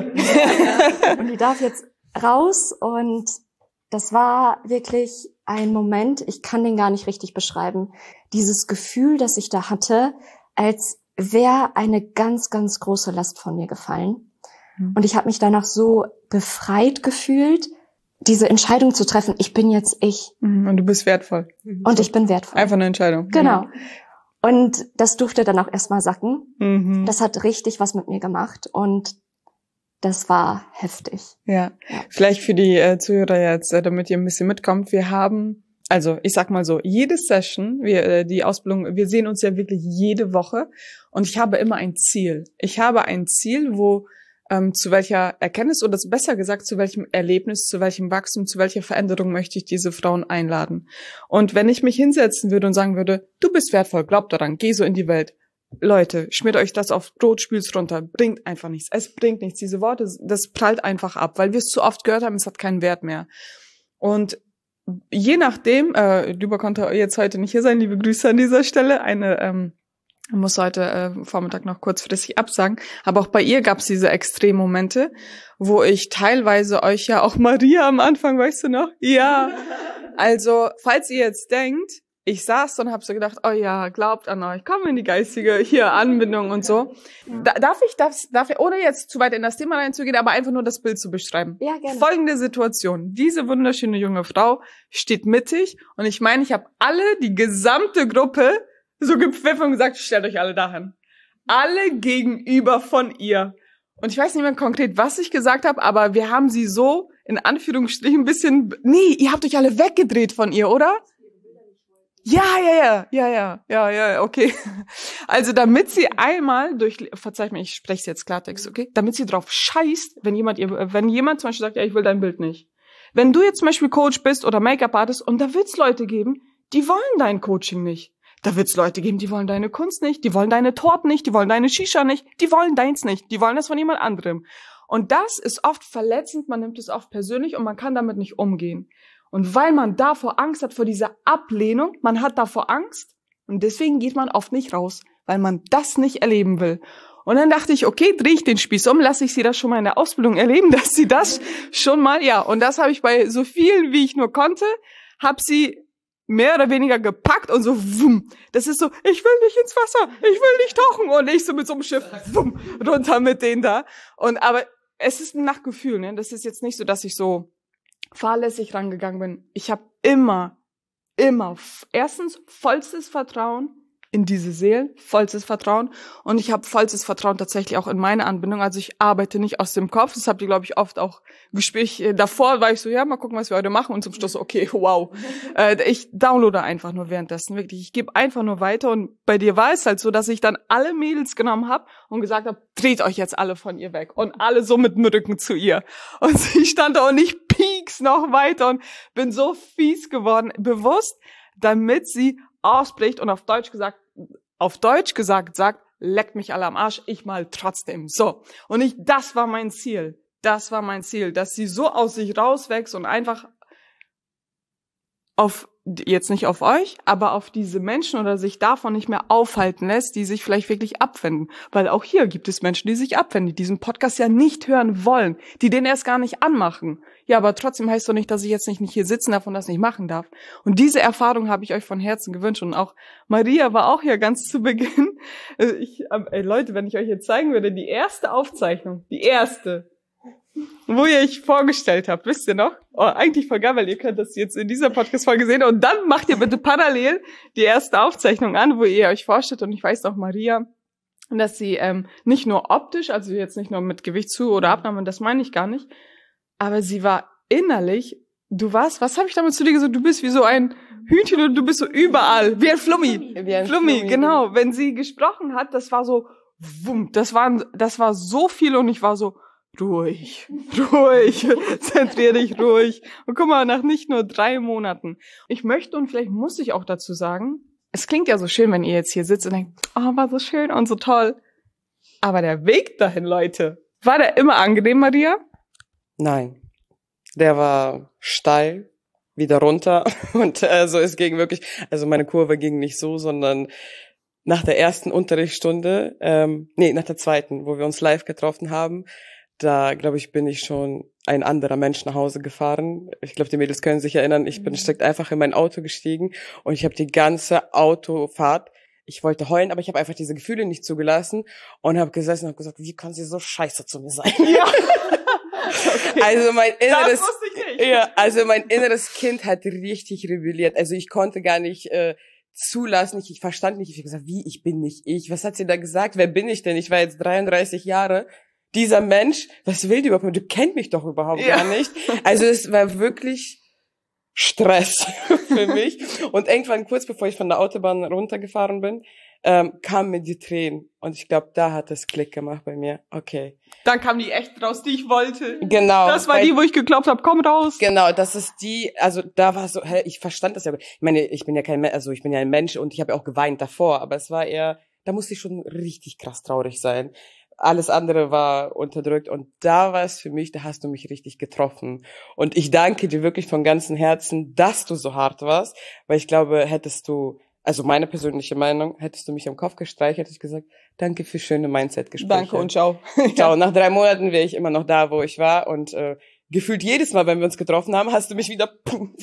Und die darf jetzt raus und das war wirklich ein Moment, ich kann den gar nicht richtig beschreiben. Dieses Gefühl, das ich da hatte, als wäre eine ganz, ganz große Last von mir gefallen. Und ich habe mich danach so befreit gefühlt, diese Entscheidung zu treffen, ich bin jetzt ich. Und du bist wertvoll. Und ich bin wertvoll. Einfach eine Entscheidung. Genau. Und das durfte dann auch erstmal sacken. Das hat richtig was mit mir gemacht und das war heftig. Ja. Vielleicht für die Zuhörer jetzt, damit ihr ein bisschen mitkommt. Wir haben, also ich sag mal so, jede Session, die Ausbildung, wir sehen uns ja wirklich jede Woche und ich habe immer ein Ziel. Ich habe ein Ziel, wo zu welcher Erkenntnis oder besser gesagt, zu welchem Erlebnis, zu welchem Wachstum, zu welcher Veränderung möchte ich diese Frauen einladen. Und wenn ich mich hinsetzen würde und sagen würde, du bist wertvoll, glaub daran, geh so in die Welt. Leute, schmiert euch das auf Brot, spült's runter, bringt einfach nichts. Es bringt nichts. Diese Worte, das prallt einfach ab, weil wir es zu oft gehört haben, es hat keinen Wert mehr. Und je nachdem, Düber konnte jetzt heute nicht hier sein, liebe Grüße an dieser Stelle, muss heute Vormittag noch kurzfristig absagen, aber auch bei ihr gab es diese Extremmomente, wo ich teilweise euch ja auch Maria am Anfang, weißt du noch? Ja, also falls ihr jetzt denkt, ich saß und habe so gedacht, oh ja, glaubt an euch, komm in die geistige hier Anbindung und so. Darf ich, ohne jetzt zu weit in das Thema reinzugehen, aber einfach nur das Bild zu beschreiben. Ja, gerne. Folgende Situation. Diese wunderschöne junge Frau steht mittig und ich meine, ich habe die gesamte Gruppe so gepfiffen und gesagt, stellt euch alle dahin. Alle gegenüber von ihr. Und ich weiß nicht mehr konkret, was ich gesagt habe, aber wir haben sie so, in Anführungsstrichen, ein bisschen, ihr habt euch alle weggedreht von ihr, oder? Ja, okay. Also damit sie einmal verzeih mir, ich spreche es jetzt Klartext, okay? Damit sie drauf scheißt, wenn jemand zum Beispiel sagt, ja, ich will dein Bild nicht. Wenn du jetzt zum Beispiel Coach bist oder Make-up-Artist und da wird's Leute geben, die wollen dein Coaching nicht. Da wird's Leute geben, die wollen deine Kunst nicht, die wollen deine Torten nicht, die wollen deine Shisha nicht, die wollen deins nicht, die wollen das von jemand anderem. Und das ist oft verletzend, man nimmt es oft persönlich und man kann damit nicht umgehen. Und weil man davor Angst hat, vor dieser Ablehnung, man hat davor Angst und deswegen geht man oft nicht raus, weil man das nicht erleben will. Und dann dachte ich, okay, drehe ich den Spieß um, lasse ich sie das schon mal in der Ausbildung erleben, dass sie das schon mal, und das habe ich bei so vielen, wie ich nur konnte, habe sie mehr oder weniger gepackt und so, wumm. Das ist so, ich will nicht ins Wasser, ich will nicht tauchen und ich so mit so einem Schiff, wumm, runter mit denen da. Aber es ist nach Gefühl, ne? Das ist jetzt nicht so, dass ich so fahrlässig rangegangen bin. Ich habe immer, erstens vollstes Vertrauen in diese Seelen, vollstes Vertrauen und ich habe vollstes Vertrauen tatsächlich auch in meine Anbindung. Also ich arbeite nicht aus dem Kopf. Das habt ihr, glaube ich, oft auch Gespräch. Davor war ich so, ja, mal gucken, was wir heute machen und zum Schluss so, okay, wow. Ich downloade einfach nur währenddessen, wirklich. Ich gebe einfach nur weiter und bei dir war es halt so, dass ich dann alle Mädels genommen habe und gesagt habe, dreht euch jetzt alle von ihr weg und alle so mit dem Rücken zu ihr. Und sie stand da und ich pieks noch weiter und bin so fies geworden, bewusst, damit sie ausbricht und auf Deutsch gesagt sagt, leckt mich alle am Arsch, ich mal trotzdem. So. Und das war mein Ziel. Das war mein Ziel, dass sie so aus sich rauswächst und einfach jetzt nicht auf euch, aber auf diese Menschen oder sich davon nicht mehr aufhalten lässt, die sich vielleicht wirklich abwenden. Weil auch hier gibt es Menschen, die sich abwenden, die diesen Podcast ja nicht hören wollen, die den erst gar nicht anmachen. Ja, aber trotzdem heißt doch nicht, dass ich jetzt nicht hier sitzen darf und das nicht machen darf. Und diese Erfahrung habe ich euch von Herzen gewünscht. Und auch Maria war auch hier ganz zu Beginn. Leute, wenn ich euch jetzt zeigen würde, die erste Aufzeichnung, wo ihr euch vorgestellt habt, wisst ihr noch? Oh, eigentlich voll geil, weil ihr könnt das jetzt in dieser Podcast-Folge sehen. Und dann macht ihr bitte parallel die erste Aufzeichnung an, wo ihr euch vorstellt. Und ich weiß noch, Maria, dass sie nicht nur optisch, also jetzt nicht nur mit Gewicht zu- oder Abnahme, das meine ich gar nicht, aber sie war innerlich, was habe ich damit zu dir gesagt? Du bist wie so ein Hühnchen und du bist so überall, wie ein Flummi. Flummi, genau. Wenn sie gesprochen hat, das war so, wumm, das war so viel und ich war so, ruhig, zentrier dich ruhig. Und guck mal, nach nicht nur 3 Monaten. Ich möchte und vielleicht muss ich auch dazu sagen, es klingt ja so schön, wenn ihr jetzt hier sitzt und denkt, oh, war so schön und so toll. Aber der Weg dahin, Leute, war der immer angenehm, Maria? Nein, der war steil, wieder runter und also es ging wirklich, also meine Kurve ging nicht so, sondern nach der ersten Unterrichtsstunde, nach der zweiten, wo wir uns live getroffen haben, da, glaube ich, bin ich schon ein anderer Mensch nach Hause gefahren. Ich glaube, die Mädels können sich erinnern, ich bin direkt einfach in mein Auto gestiegen und ich habe die ganze Autofahrt, ich wollte heulen, aber ich habe einfach diese Gefühle nicht zugelassen und habe gesessen und habe gesagt, wie kann sie so scheiße zu mir sein? Ja. Okay. Also mein inneres Kind hat richtig rebelliert. Also ich konnte gar nicht zulassen, ich verstand nicht. Ich habe gesagt, wie, ich bin nicht ich. Was hat sie da gesagt? Wer bin ich denn? Ich war jetzt 33 Jahre. Dieser Mensch, was will die überhaupt? Du kennt mich doch überhaupt gar nicht. Also es war wirklich Stress für mich. Und irgendwann, kurz bevor ich von der Autobahn runtergefahren bin, kamen mir die Tränen. Und ich glaube, da hat es Klick gemacht bei mir. Okay. Dann kam die echt raus, die ich wollte. Genau. Das war die, wo ich geklopft habe, komm raus. Genau, das ist die, also da war so, ich verstand das ja. Ich meine, ich bin ja ein Mensch und ich habe ja auch geweint davor, aber es war eher, da musste ich schon richtig krass traurig sein. Alles andere war unterdrückt und da war es für mich, da hast du mich richtig getroffen. Und ich danke dir wirklich von ganzem Herzen, dass du so hart warst, weil ich glaube, hättest du, also meine persönliche Meinung, hättest du mich am Kopf gestreichelt, hätte ich gesagt, danke für schöne Mindset-Gespräche. Danke und ciao. Ciao. Nach 3 Monaten wäre ich immer noch da, wo ich war und gefühlt jedes Mal, wenn wir uns getroffen haben, hast du mich wieder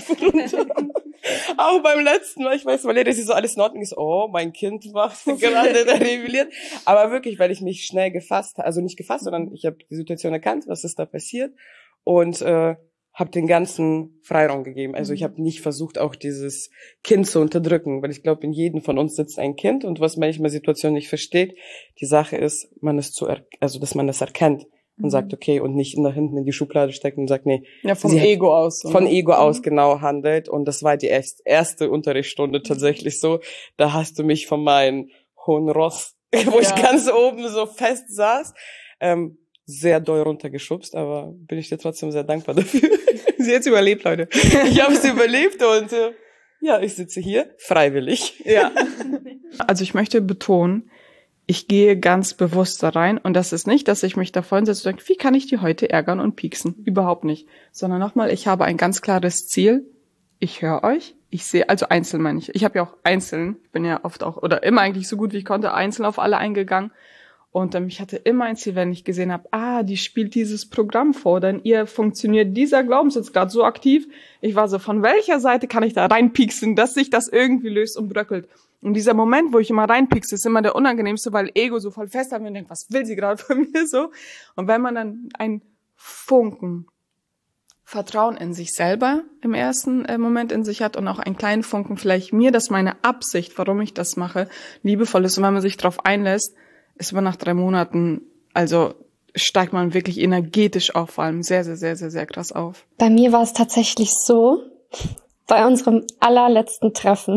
auch beim letzten Mal, ich weiß, Valeria, dass so alles in Ordnung ist, oh, mein Kind macht gerade da rebelliert. Aber wirklich, weil ich mich schnell sondern ich habe die Situation erkannt, was ist da passiert und habe den ganzen Freiraum gegeben. Also ich habe nicht versucht, auch dieses Kind zu unterdrücken, weil ich glaube, in jedem von uns sitzt ein Kind und was manchmal Situationen nicht versteht, die Sache ist, dass man das erkennt und sagt, okay, und nicht nach hinten in die Schublade steckt und sagt, nee. Ja, vom Ego aus. Von Ego aus genau handelt und das war die erste Unterrichtsstunde tatsächlich so. Da hast du mich von meinem hohen Ross, wo ich ganz oben so fest saß, sehr doll runtergeschubst, aber bin ich dir trotzdem sehr dankbar dafür. Sie hat's überlebt, Leute. Ich habe es überlebt und ich sitze hier freiwillig. Ja. Also ich möchte betonen, ich gehe ganz bewusst da rein und das ist nicht, dass ich mich da vorhin setze und denke, wie kann ich die heute ärgern und pieksen? Überhaupt nicht. Sondern nochmal, ich habe ein ganz klares Ziel. Ich höre euch. Ich sehe, also einzeln meine ich. Ich habe ja auch einzeln, bin ja oft auch, oder immer eigentlich so gut wie ich konnte, einzeln auf alle eingegangen. Und ich hatte immer ein Ziel, wenn ich gesehen habe, die spielt dieses Programm vor, denn ihr funktioniert dieser Glaubenssatz gerade so aktiv. Ich war so, von welcher Seite kann ich da reinpieksen, dass sich das irgendwie löst und bröckelt. Und dieser Moment, wo ich immer reinpiekse, ist immer der unangenehmste, weil Ego so voll fest hat und denkt, was will sie gerade von mir so? Und wenn man dann einen Funken Vertrauen in sich selber im ersten Moment in sich hat und auch einen kleinen Funken vielleicht mir, dass meine Absicht, warum ich das mache, liebevoll ist und wenn man sich darauf einlässt, ist man nach 3 Monaten, also steigt man wirklich energetisch auf, vor allem sehr, sehr, sehr, sehr, sehr krass auf. Bei mir war es tatsächlich so, bei unserem allerletzten Treffen,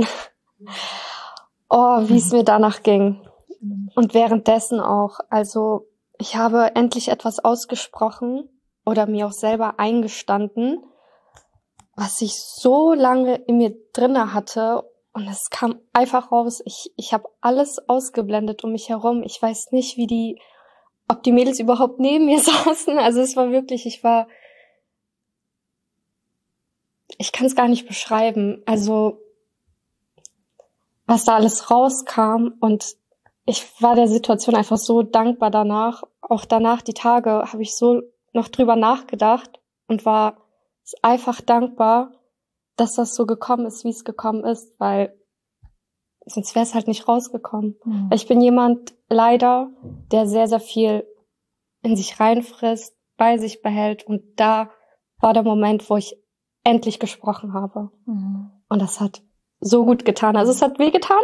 wie es mir danach ging. Und währenddessen auch, also ich habe endlich etwas ausgesprochen oder mir auch selber eingestanden, was ich so lange in mir drinne hatte. Und es kam einfach raus. Ich habe alles ausgeblendet um mich herum. Ich weiß nicht, ob die Mädels überhaupt neben mir saßen. Also es war wirklich, ich kann es gar nicht beschreiben. Also was da alles rauskam und ich war der Situation einfach so dankbar danach. Auch danach, die Tage, habe ich so noch drüber nachgedacht und war einfach dankbar, dass das so gekommen ist, wie es gekommen ist, weil sonst wäre es halt nicht rausgekommen. Mhm. Ich bin jemand, leider, der sehr, sehr viel in sich reinfrisst, bei sich behält und da war der Moment, wo ich endlich gesprochen habe. Mhm. Und das hat so gut getan. Also es hat wehgetan,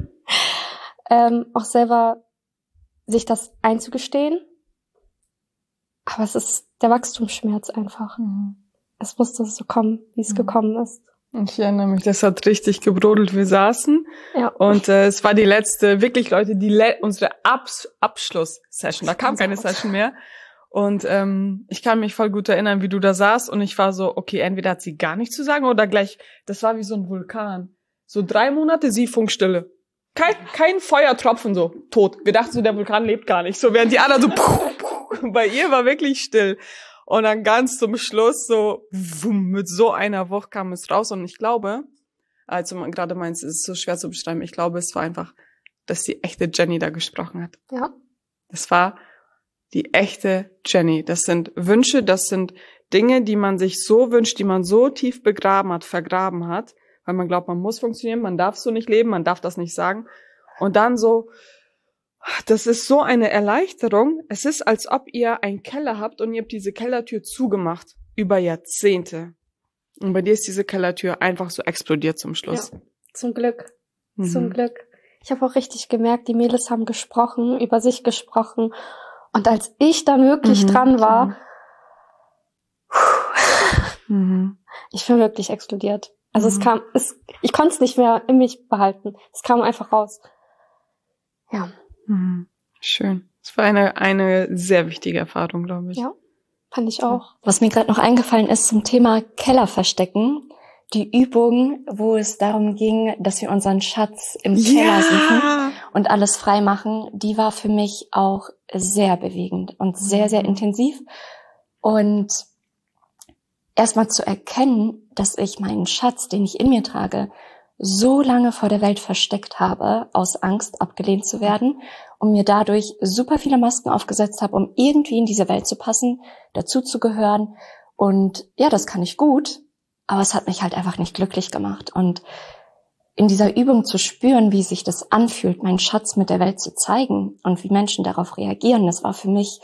auch selber sich das einzugestehen, aber es ist der Wachstumsschmerz einfach. Mhm. Es musste so kommen, wie es gekommen ist. Ich erinnere mich, das hat richtig gebrodelt. Wir saßen und es war die letzte, wirklich Leute, unsere Abschlusssession. Da kam keine Session mehr. Und ich kann mich voll gut erinnern, wie du da saßt und ich war so, okay, entweder hat sie gar nichts zu sagen oder gleich, das war wie so ein Vulkan. So 3 Monate, sie Funkstille. Kein Feuertropfen, so tot. Wir dachten so, der Vulkan lebt gar nicht. So während die anderen so, bei ihr war wirklich still. Und dann ganz zum Schluss so, mit so einer Wucht kam es raus. Und ich glaube, also man gerade meinst, es ist so schwer zu beschreiben, ich glaube, es war einfach, dass die echte Jenny da gesprochen hat. Ja. Das war die echte Jenny. Das sind Wünsche, das sind Dinge, die man sich so wünscht, die man so tief begraben hat, vergraben hat, weil man glaubt, man muss funktionieren, man darf so nicht leben, man darf das nicht sagen. Und dann so, das ist so eine Erleichterung. Es ist, als ob ihr einen Keller habt und ihr habt diese Kellertür zugemacht über Jahrzehnte. Und bei dir ist diese Kellertür einfach so explodiert zum Schluss. Ja, zum Glück. Zum Glück. Ich habe auch richtig gemerkt, die Mädels haben gesprochen, über sich gesprochen. Und als ich dann wirklich dran war, ich bin wirklich explodiert. Also ich konnte es nicht mehr in mich behalten. Es kam einfach raus. Ja. Schön. Es war eine sehr wichtige Erfahrung, glaube ich. Ja, fand ich auch. Was mir gerade noch eingefallen ist zum Thema Keller verstecken. Die Übung, wo es darum ging, dass wir unseren Schatz im Keller suchen und alles frei machen, die war für mich auch sehr bewegend und sehr, sehr intensiv. Und erstmal zu erkennen, dass ich meinen Schatz, den ich in mir trage, so lange vor der Welt versteckt habe, aus Angst abgelehnt zu werden und mir dadurch super viele Masken aufgesetzt habe, um irgendwie in diese Welt zu passen, dazuzugehören. Und ja, das kann ich gut. Aber es hat mich halt einfach nicht glücklich gemacht. Und in dieser Übung zu spüren, wie sich das anfühlt, meinen Schatz mit der Welt zu zeigen und wie Menschen darauf reagieren, das war für mich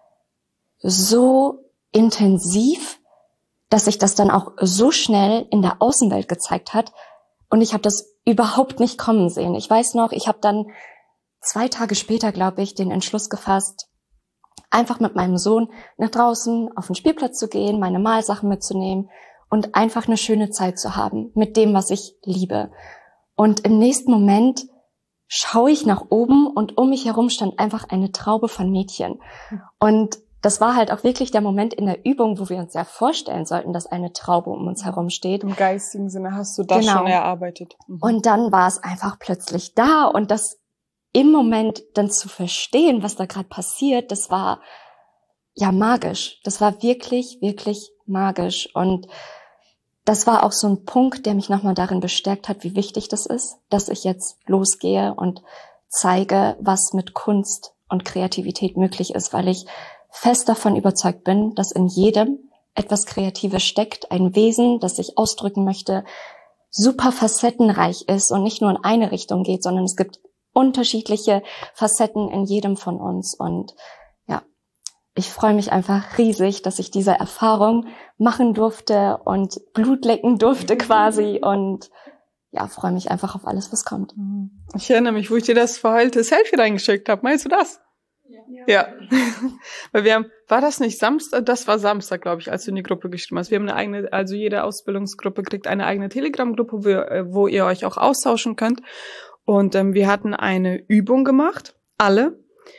so intensiv, dass sich das dann auch so schnell in der Außenwelt gezeigt hat. Und ich habe das überhaupt nicht kommen sehen. Ich weiß noch, ich habe dann 2 Tage später, glaube ich, den Entschluss gefasst, einfach mit meinem Sohn nach draußen auf den Spielplatz zu gehen, meine Malsachen mitzunehmen und einfach eine schöne Zeit zu haben mit dem, was ich liebe. Und im nächsten Moment schaue ich nach oben und um mich herum stand einfach eine Traube von Mädchen. Und das war halt auch wirklich der Moment in der Übung, wo wir uns ja vorstellen sollten, dass eine Traube um uns herum steht. Im geistigen Sinne hast du das schon erarbeitet. Und dann war es einfach plötzlich da und das im Moment dann zu verstehen, was da gerade passiert, das war ja magisch. Das war wirklich, wirklich magisch. Und das war auch so ein Punkt, der mich nochmal darin bestärkt hat, wie wichtig das ist, dass ich jetzt losgehe und zeige, was mit Kunst und Kreativität möglich ist, weil ich fest davon überzeugt bin, dass in jedem etwas Kreatives steckt, ein Wesen, das sich ausdrücken möchte, super facettenreich ist und nicht nur in eine Richtung geht, sondern es gibt unterschiedliche Facetten in jedem von uns. Und ja, ich freue mich einfach riesig, dass ich diese Erfahrung machen durfte und Blut lecken durfte quasi und ja, freue mich einfach auf alles, was kommt. Ich erinnere mich, wo ich dir das verheilte Selfie reingeschickt habe. Meinst du das? Ja. Weil war das nicht Samstag? Das war Samstag, glaube ich, als du in die Gruppe geschrieben hast. Wir haben eine eigene, also jede Ausbildungsgruppe kriegt eine eigene Telegram-Gruppe, wo ihr euch auch austauschen könnt. Und wir hatten eine Übung gemacht, alle,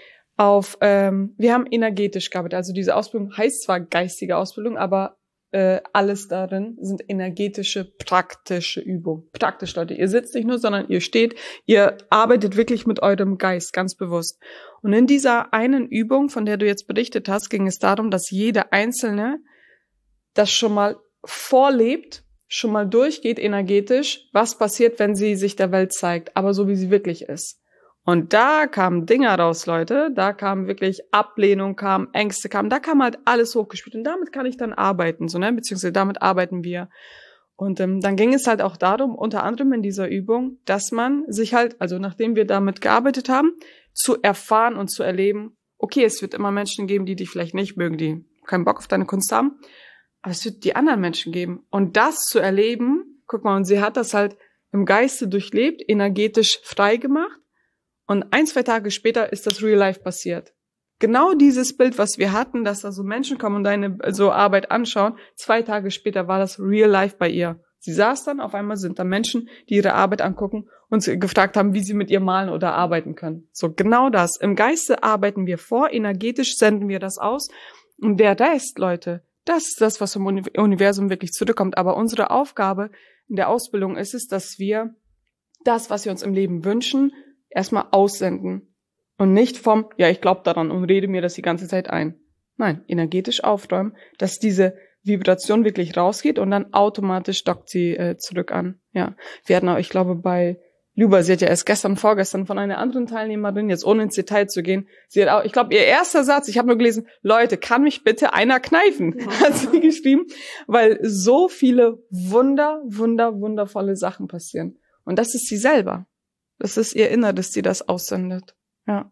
wir haben energetisch gearbeitet. Also diese Ausbildung heißt zwar geistige Ausbildung, aber alles darin sind energetische, praktische Übungen. Praktisch, Leute. Ihr sitzt nicht nur, sondern ihr steht, ihr arbeitet wirklich mit eurem Geist, ganz bewusst. Und in dieser einen Übung, von der du jetzt berichtet hast, ging es darum, dass jede Einzelne das schon mal vorlebt, schon mal durchgeht energetisch, was passiert, wenn sie sich der Welt zeigt, aber so wie sie wirklich ist. Und da kamen Dinge raus, Leute, da kam wirklich Ablehnung, kamen Ängste, da kam halt alles hochgespielt und damit kann ich dann arbeiten, so, ne, beziehungsweise damit arbeiten wir. Und dann ging es halt auch darum, unter anderem in dieser Übung, dass man sich halt, also nachdem wir damit gearbeitet haben, zu erfahren und zu erleben, okay, es wird immer Menschen geben, die dich vielleicht nicht mögen, die keinen Bock auf deine Kunst haben, aber es wird die anderen Menschen geben. Und das zu erleben, guck mal, und sie hat das halt im Geiste durchlebt, energetisch frei gemacht. Und 1-2 Tage später ist das Real Life passiert. Genau dieses Bild, was wir hatten, dass da so Menschen kommen und deine so Arbeit anschauen, 2 Tage später war das Real Life bei ihr. Sie saß dann, auf einmal sind da Menschen, die ihre Arbeit angucken und gefragt haben, wie sie mit ihr malen oder arbeiten können. So genau das. Im Geiste arbeiten wir vor, energetisch senden wir das aus. Und der Rest, Leute, das ist das, was vom Universum wirklich zurückkommt. Aber unsere Aufgabe in der Ausbildung ist es, dass wir das, was wir uns im Leben wünschen, erstmal aussenden. Und nicht vom, ja, ich glaube daran und rede mir das die ganze Zeit ein. Nein, energetisch aufräumen, dass diese Vibration wirklich rausgeht und dann automatisch dockt sie zurück an. Ja, wir hatten auch, ich glaube, bei Luba, sie hat ja erst vorgestern von einer anderen Teilnehmerin, jetzt ohne ins Detail zu gehen, sie hat auch, ich glaube, ihr erster Satz, ich habe nur gelesen, Leute, kann mich bitte einer kneifen, hat sie geschrieben, weil so viele wundervolle Sachen passieren. Und das ist sie selber. Das ist ihr Inneres, die das aussendet. Ja.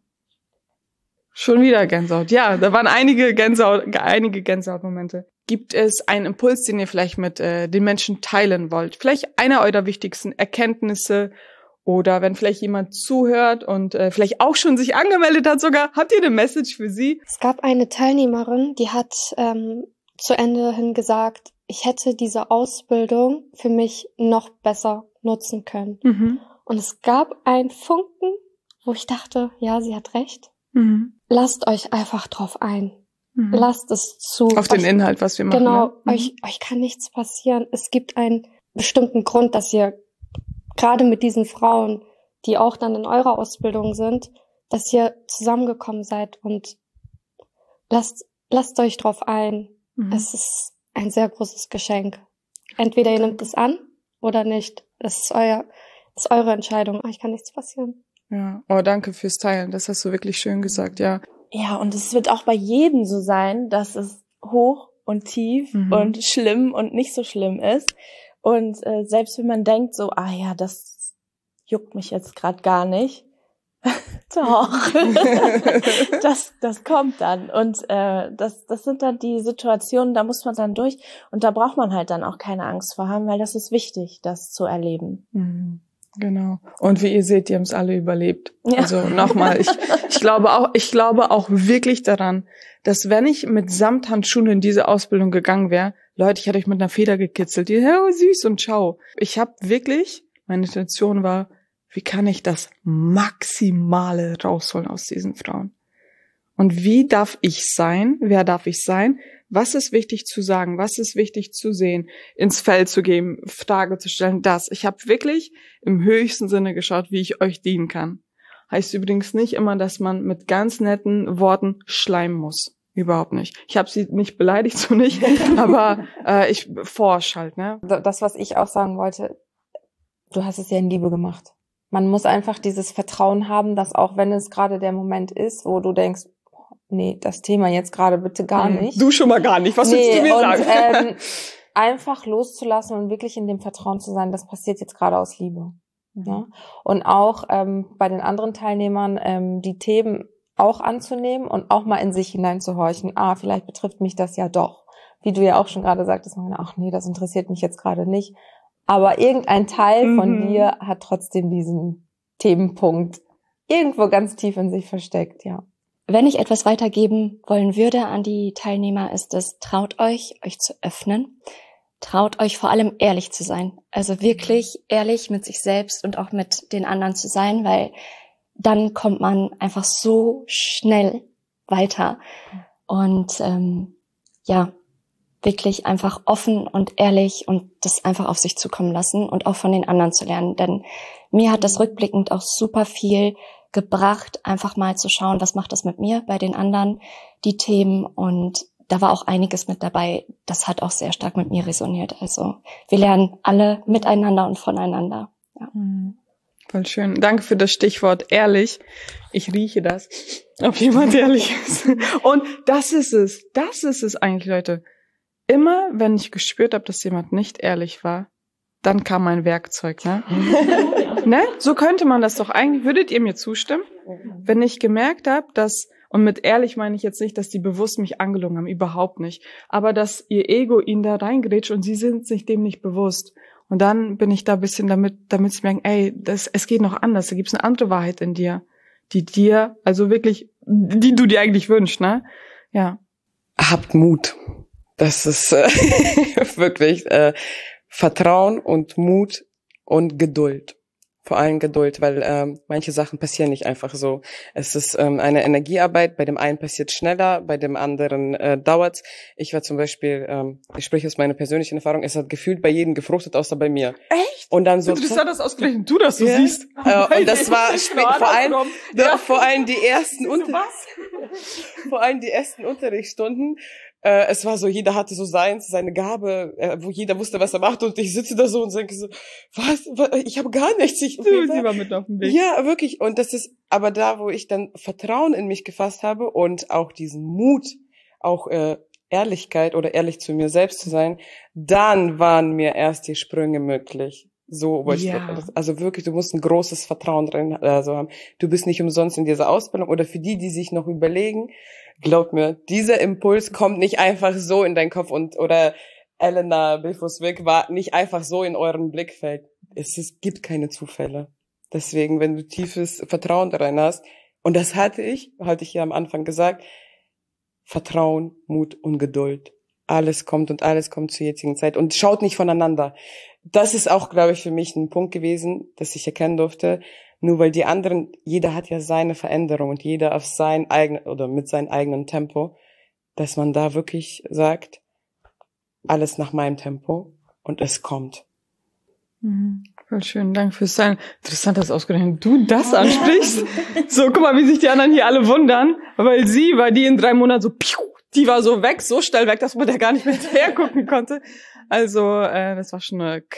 Schon wieder Gänsehaut. Ja, da waren einige Gänsehautmomente. Gibt es einen Impuls, den ihr vielleicht mit den Menschen teilen wollt? Vielleicht einer eurer wichtigsten Erkenntnisse oder wenn vielleicht jemand zuhört und vielleicht auch schon sich angemeldet hat sogar, habt ihr eine Message für sie? Es gab eine Teilnehmerin, die hat zu Ende hin gesagt, ich hätte diese Ausbildung für mich noch besser nutzen können. Mhm. Und es gab einen Funken, wo ich dachte, ja, sie hat recht. Mhm. Lasst euch einfach drauf ein. Mhm. Lasst es zu. Auf den Inhalt, was wir machen. Genau, ne? Mhm. euch kann nichts passieren. Es gibt einen bestimmten Grund, dass ihr gerade mit diesen Frauen, die auch dann in eurer Ausbildung sind, dass ihr zusammengekommen seid und lasst euch drauf ein. Mhm. Es ist ein sehr großes Geschenk. Entweder ihr nehmt es an oder nicht. Das ist eure Entscheidung. Euch kann nichts passieren. Ja, oh, danke fürs Teilen. Das hast du wirklich schön gesagt, ja. Ja, und es wird auch bei jedem so sein, dass es hoch und tief und schlimm und nicht so schlimm ist. Und selbst wenn man denkt so, ah ja, das juckt mich jetzt gerade gar nicht. Doch. das kommt dann. Und das sind dann die Situationen, da muss man dann durch. Und da braucht man halt dann auch keine Angst vor haben, weil das ist wichtig, das zu erleben. Mhm. Genau. Und wie ihr seht, die haben es alle überlebt. Ja. Also nochmal, ich glaube auch wirklich daran, dass wenn ich mit Samthandschuhen in diese Ausbildung gegangen wäre, Leute, ich hätte euch mit einer Feder gekitzelt, die, oh, süß und ciao. Ich habe wirklich, meine Intention war, wie kann ich das Maximale rausholen aus diesen Frauen? Und wie darf ich sein? Wer darf ich sein? Was ist wichtig zu sagen? Was ist wichtig zu sehen? Ins Feld zu geben, Frage zu stellen, das. Ich habe wirklich im höchsten Sinne geschaut, wie ich euch dienen kann. Heißt übrigens nicht immer, dass man mit ganz netten Worten schleimen muss. Überhaupt nicht. Ich habe sie nicht beleidigt, so nicht, aber ich forsche halt, ne? Das, was ich auch sagen wollte, du hast es ja in Liebe gemacht. Man muss einfach dieses Vertrauen haben, dass auch wenn es gerade der Moment ist, wo du denkst, nee, das Thema jetzt gerade bitte gar nicht. Du schon mal gar nicht, was willst du mir sagen? Einfach loszulassen und wirklich in dem Vertrauen zu sein, das passiert jetzt gerade aus Liebe. Ja? Und auch bei den anderen Teilnehmern die Themen auch anzunehmen und auch mal in sich hineinzuhorchen. Vielleicht betrifft mich das ja doch. Wie du ja auch schon gerade sagtest, ach nee, das interessiert mich jetzt gerade nicht. Aber irgendein Teil von dir hat trotzdem diesen Themenpunkt irgendwo ganz tief in sich versteckt, ja. Wenn ich etwas weitergeben wollen würde an die Teilnehmer, ist es, traut euch zu öffnen. Traut euch vor allem ehrlich zu sein. Also wirklich ehrlich mit sich selbst und auch mit den anderen zu sein, weil dann kommt man einfach so schnell weiter. Und wirklich einfach offen und ehrlich und das einfach auf sich zukommen lassen und auch von den anderen zu lernen. Denn mir hat das rückblickend auch super viel gebracht, einfach mal zu schauen, was macht das mit mir bei den anderen, die Themen. Und da war auch einiges mit dabei. Das hat auch sehr stark mit mir resoniert. Also wir lernen alle miteinander und voneinander. Ja. Voll schön. Danke für das Stichwort ehrlich. Ich rieche das, ob jemand ehrlich ist. Und das ist es eigentlich, Leute. Immer, wenn ich gespürt habe, dass jemand nicht ehrlich war, dann kam mein Werkzeug, ne? Ne? So könnte man das doch eigentlich, würdet ihr mir zustimmen? Wenn ich gemerkt habe, dass, und mit ehrlich meine ich jetzt nicht, dass die bewusst mich angelogen haben, überhaupt nicht, aber dass ihr Ego ihnen da reingrätscht und sie sind sich dem nicht bewusst. Und dann bin ich da ein bisschen damit sie merken, es geht noch anders, da gibt's eine andere Wahrheit in dir, die dir, also wirklich, die du dir eigentlich wünschst, ne? Ja. Habt Mut. Das ist wirklich, Vertrauen und Mut und Geduld. Vor allem Geduld, weil manche Sachen passieren nicht einfach so. Es ist eine Energiearbeit, bei dem einen passiert schneller, bei dem anderen dauert's. Ich war zum Beispiel, ich spreche aus meiner persönlichen Erfahrung, es hat gefühlt bei jedem gefruchtet, außer bei mir. Echt? Und dann so Interessant, dass ausgerechnet du das so siehst. und das war vor allem die ersten vor allem die ersten Unterrichtsstunden. Es war so, jeder hatte so seine Gabe, wo jeder wusste, was er macht, und ich sitze da so und denke so, was? Ich habe gar nichts. Sie war mit auf dem Weg. Ja, wirklich. Und das ist aber da, wo ich dann Vertrauen in mich gefasst habe und auch diesen Mut, auch Ehrlichkeit oder ehrlich zu mir selbst zu sein, dann waren mir erst die Sprünge möglich. So, also wirklich, du musst ein großes Vertrauen drin haben. Du bist nicht umsonst in dieser Ausbildung, oder für die sich noch überlegen, glaub mir, dieser Impuls kommt nicht einfach so in deinen Kopf, oder Elena Befus-Wilk war nicht einfach so in eurem Blickfeld. Es gibt keine Zufälle. Deswegen, wenn du tiefes Vertrauen darin hast, und das hatte ich ja am Anfang gesagt, Vertrauen, Mut und Geduld. Alles kommt zur jetzigen Zeit, und schaut nicht voneinander. Das ist auch, glaube ich, für mich ein Punkt gewesen, dass ich erkennen durfte, nur weil die anderen, jeder hat ja seine Veränderung und jeder auf sein eigenes oder mit seinem eigenen Tempo, dass man da wirklich sagt, alles nach meinem Tempo und es kommt. Voll schön, danke fürs Sein. Interessant, dass ausgerechnet du das ansprichst. So, guck mal, wie sich die anderen hier alle wundern, weil sie war die in 3 Monaten so, die war so weg, so schnell weg, dass man da gar nicht mehr hergucken konnte. Also, das war schon ein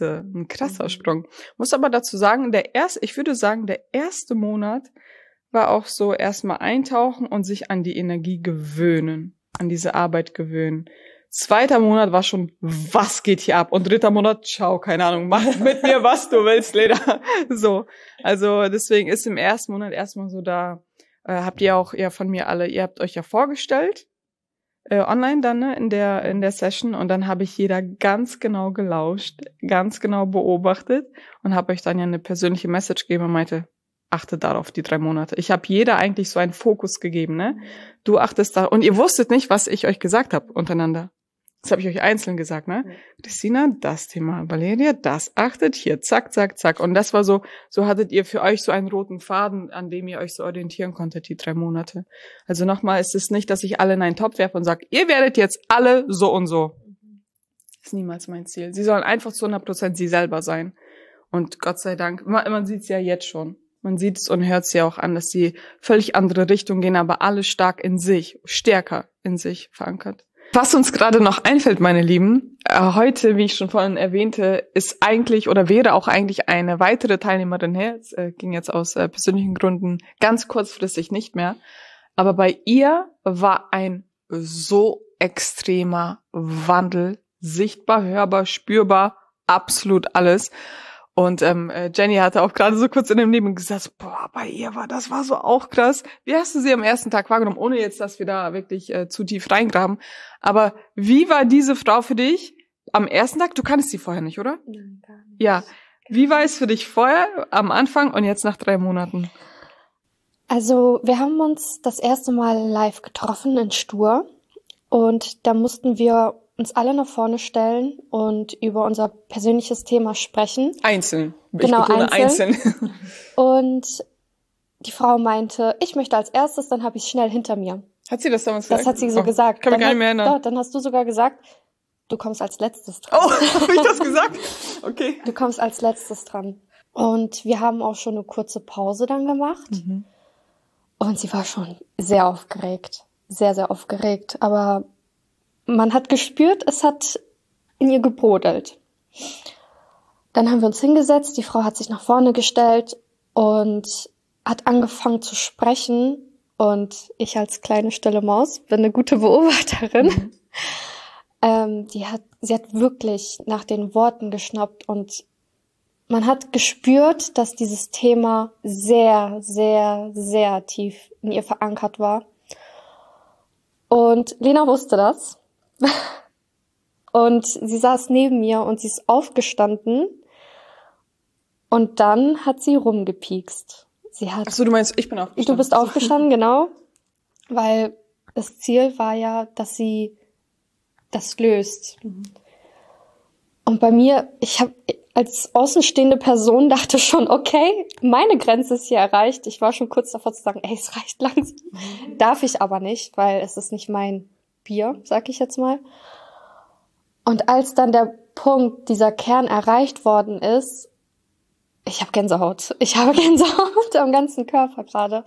krasser Sprung. Muss aber dazu sagen, ich würde sagen, der erste Monat war auch so erstmal eintauchen und sich an die Energie gewöhnen, an diese Arbeit gewöhnen. 2. Monat war schon, was geht hier ab? Und 3. Monat, ciao, keine Ahnung, mach mit mir, was du willst, Leda. So, also deswegen ist im ersten Monat erstmal so da, habt ihr auch ja von mir alle, ihr habt euch ja vorgestellt, online dann, ne, in der Session, und dann habe ich jeder ganz genau gelauscht, ganz genau beobachtet und habe euch dann ja eine persönliche Message gegeben und meinte, achtet darauf, die 3 Monate. Ich habe jeder eigentlich so einen Fokus gegeben, ne? Du achtest da, und ihr wusstet nicht, was ich euch gesagt habe untereinander. Das habe ich euch einzeln gesagt, ne? Christina, das Thema, Valeria, das achtet hier, zack, zack, zack. Und das war so hattet ihr für euch so einen roten Faden, an dem ihr euch so orientieren konntet, die 3 Monate. Also nochmal, es ist nicht, dass ich alle in einen Topf werfe und sage, ihr werdet jetzt alle so und so. Das ist niemals mein Ziel. Sie sollen einfach zu 100% sie selber sein. Und Gott sei Dank, man sieht es ja jetzt schon. Man sieht es und hört es ja auch an, dass sie völlig andere Richtungen gehen, aber alle stark in sich, stärker in sich verankert. Was uns gerade noch einfällt, meine Lieben, heute, wie ich schon vorhin erwähnte, ist eigentlich oder wäre auch eigentlich eine weitere Teilnehmerin her. Es ging jetzt aus persönlichen Gründen ganz kurzfristig nicht mehr. Aber bei ihr war ein so extremer Wandel, sichtbar, hörbar, spürbar, absolut alles. Und Jenny hatte auch gerade so kurz in dem Leben gesagt, boah, bei ihr das war so auch krass. Wie hast du sie am ersten Tag wahrgenommen, ohne jetzt, dass wir da wirklich zu tief reingraben? Aber wie war diese Frau für dich am ersten Tag? Du kanntest sie vorher nicht, oder? Nein, gar nicht. Ja. Wie war es für dich vorher, am Anfang und jetzt nach 3 Monaten? Also wir haben uns das erste Mal live getroffen in Stur und da mussten wir uns alle nach vorne stellen und über unser persönliches Thema sprechen. Einzeln. Genau, ich betone einzeln. Und die Frau meinte, ich möchte als erstes, dann habe ich schnell hinter mir. Hat sie das damals gesagt? Das hat sie so gesagt. Kann mich gar nicht mehr erinnern. Dann hast du sogar gesagt, du kommst als letztes dran. Oh, habe ich das gesagt? Okay. Du kommst als letztes dran. Und wir haben auch schon eine kurze Pause dann gemacht. Mhm. Und sie war schon sehr aufgeregt. Sehr, sehr aufgeregt. Aber man hat gespürt, es hat in ihr gebrodelt. Dann haben wir uns hingesetzt, die Frau hat sich nach vorne gestellt und hat angefangen zu sprechen. Und ich als kleine stille Maus bin eine gute Beobachterin. Sie hat wirklich nach den Worten geschnappt und man hat gespürt, dass dieses Thema sehr, sehr, sehr tief in ihr verankert war. Und Lena wusste das. Und sie saß neben mir und sie ist aufgestanden und dann hat sie rumgepiekst. Ach so, du meinst, ich bin aufgestanden. Du bist aufgestanden, genau. Weil das Ziel war ja, dass sie das löst. Mhm. Und bei mir, ich habe als außenstehende Person dachte schon, okay, meine Grenze ist hier erreicht. Ich war schon kurz davor zu sagen, ey, es reicht langsam. Darf ich aber nicht, weil es ist nicht mein Bier, sag ich jetzt mal. Und als dann der Punkt, dieser Kern erreicht worden ist, ich habe Gänsehaut. Ich habe Gänsehaut am ganzen Körper gerade.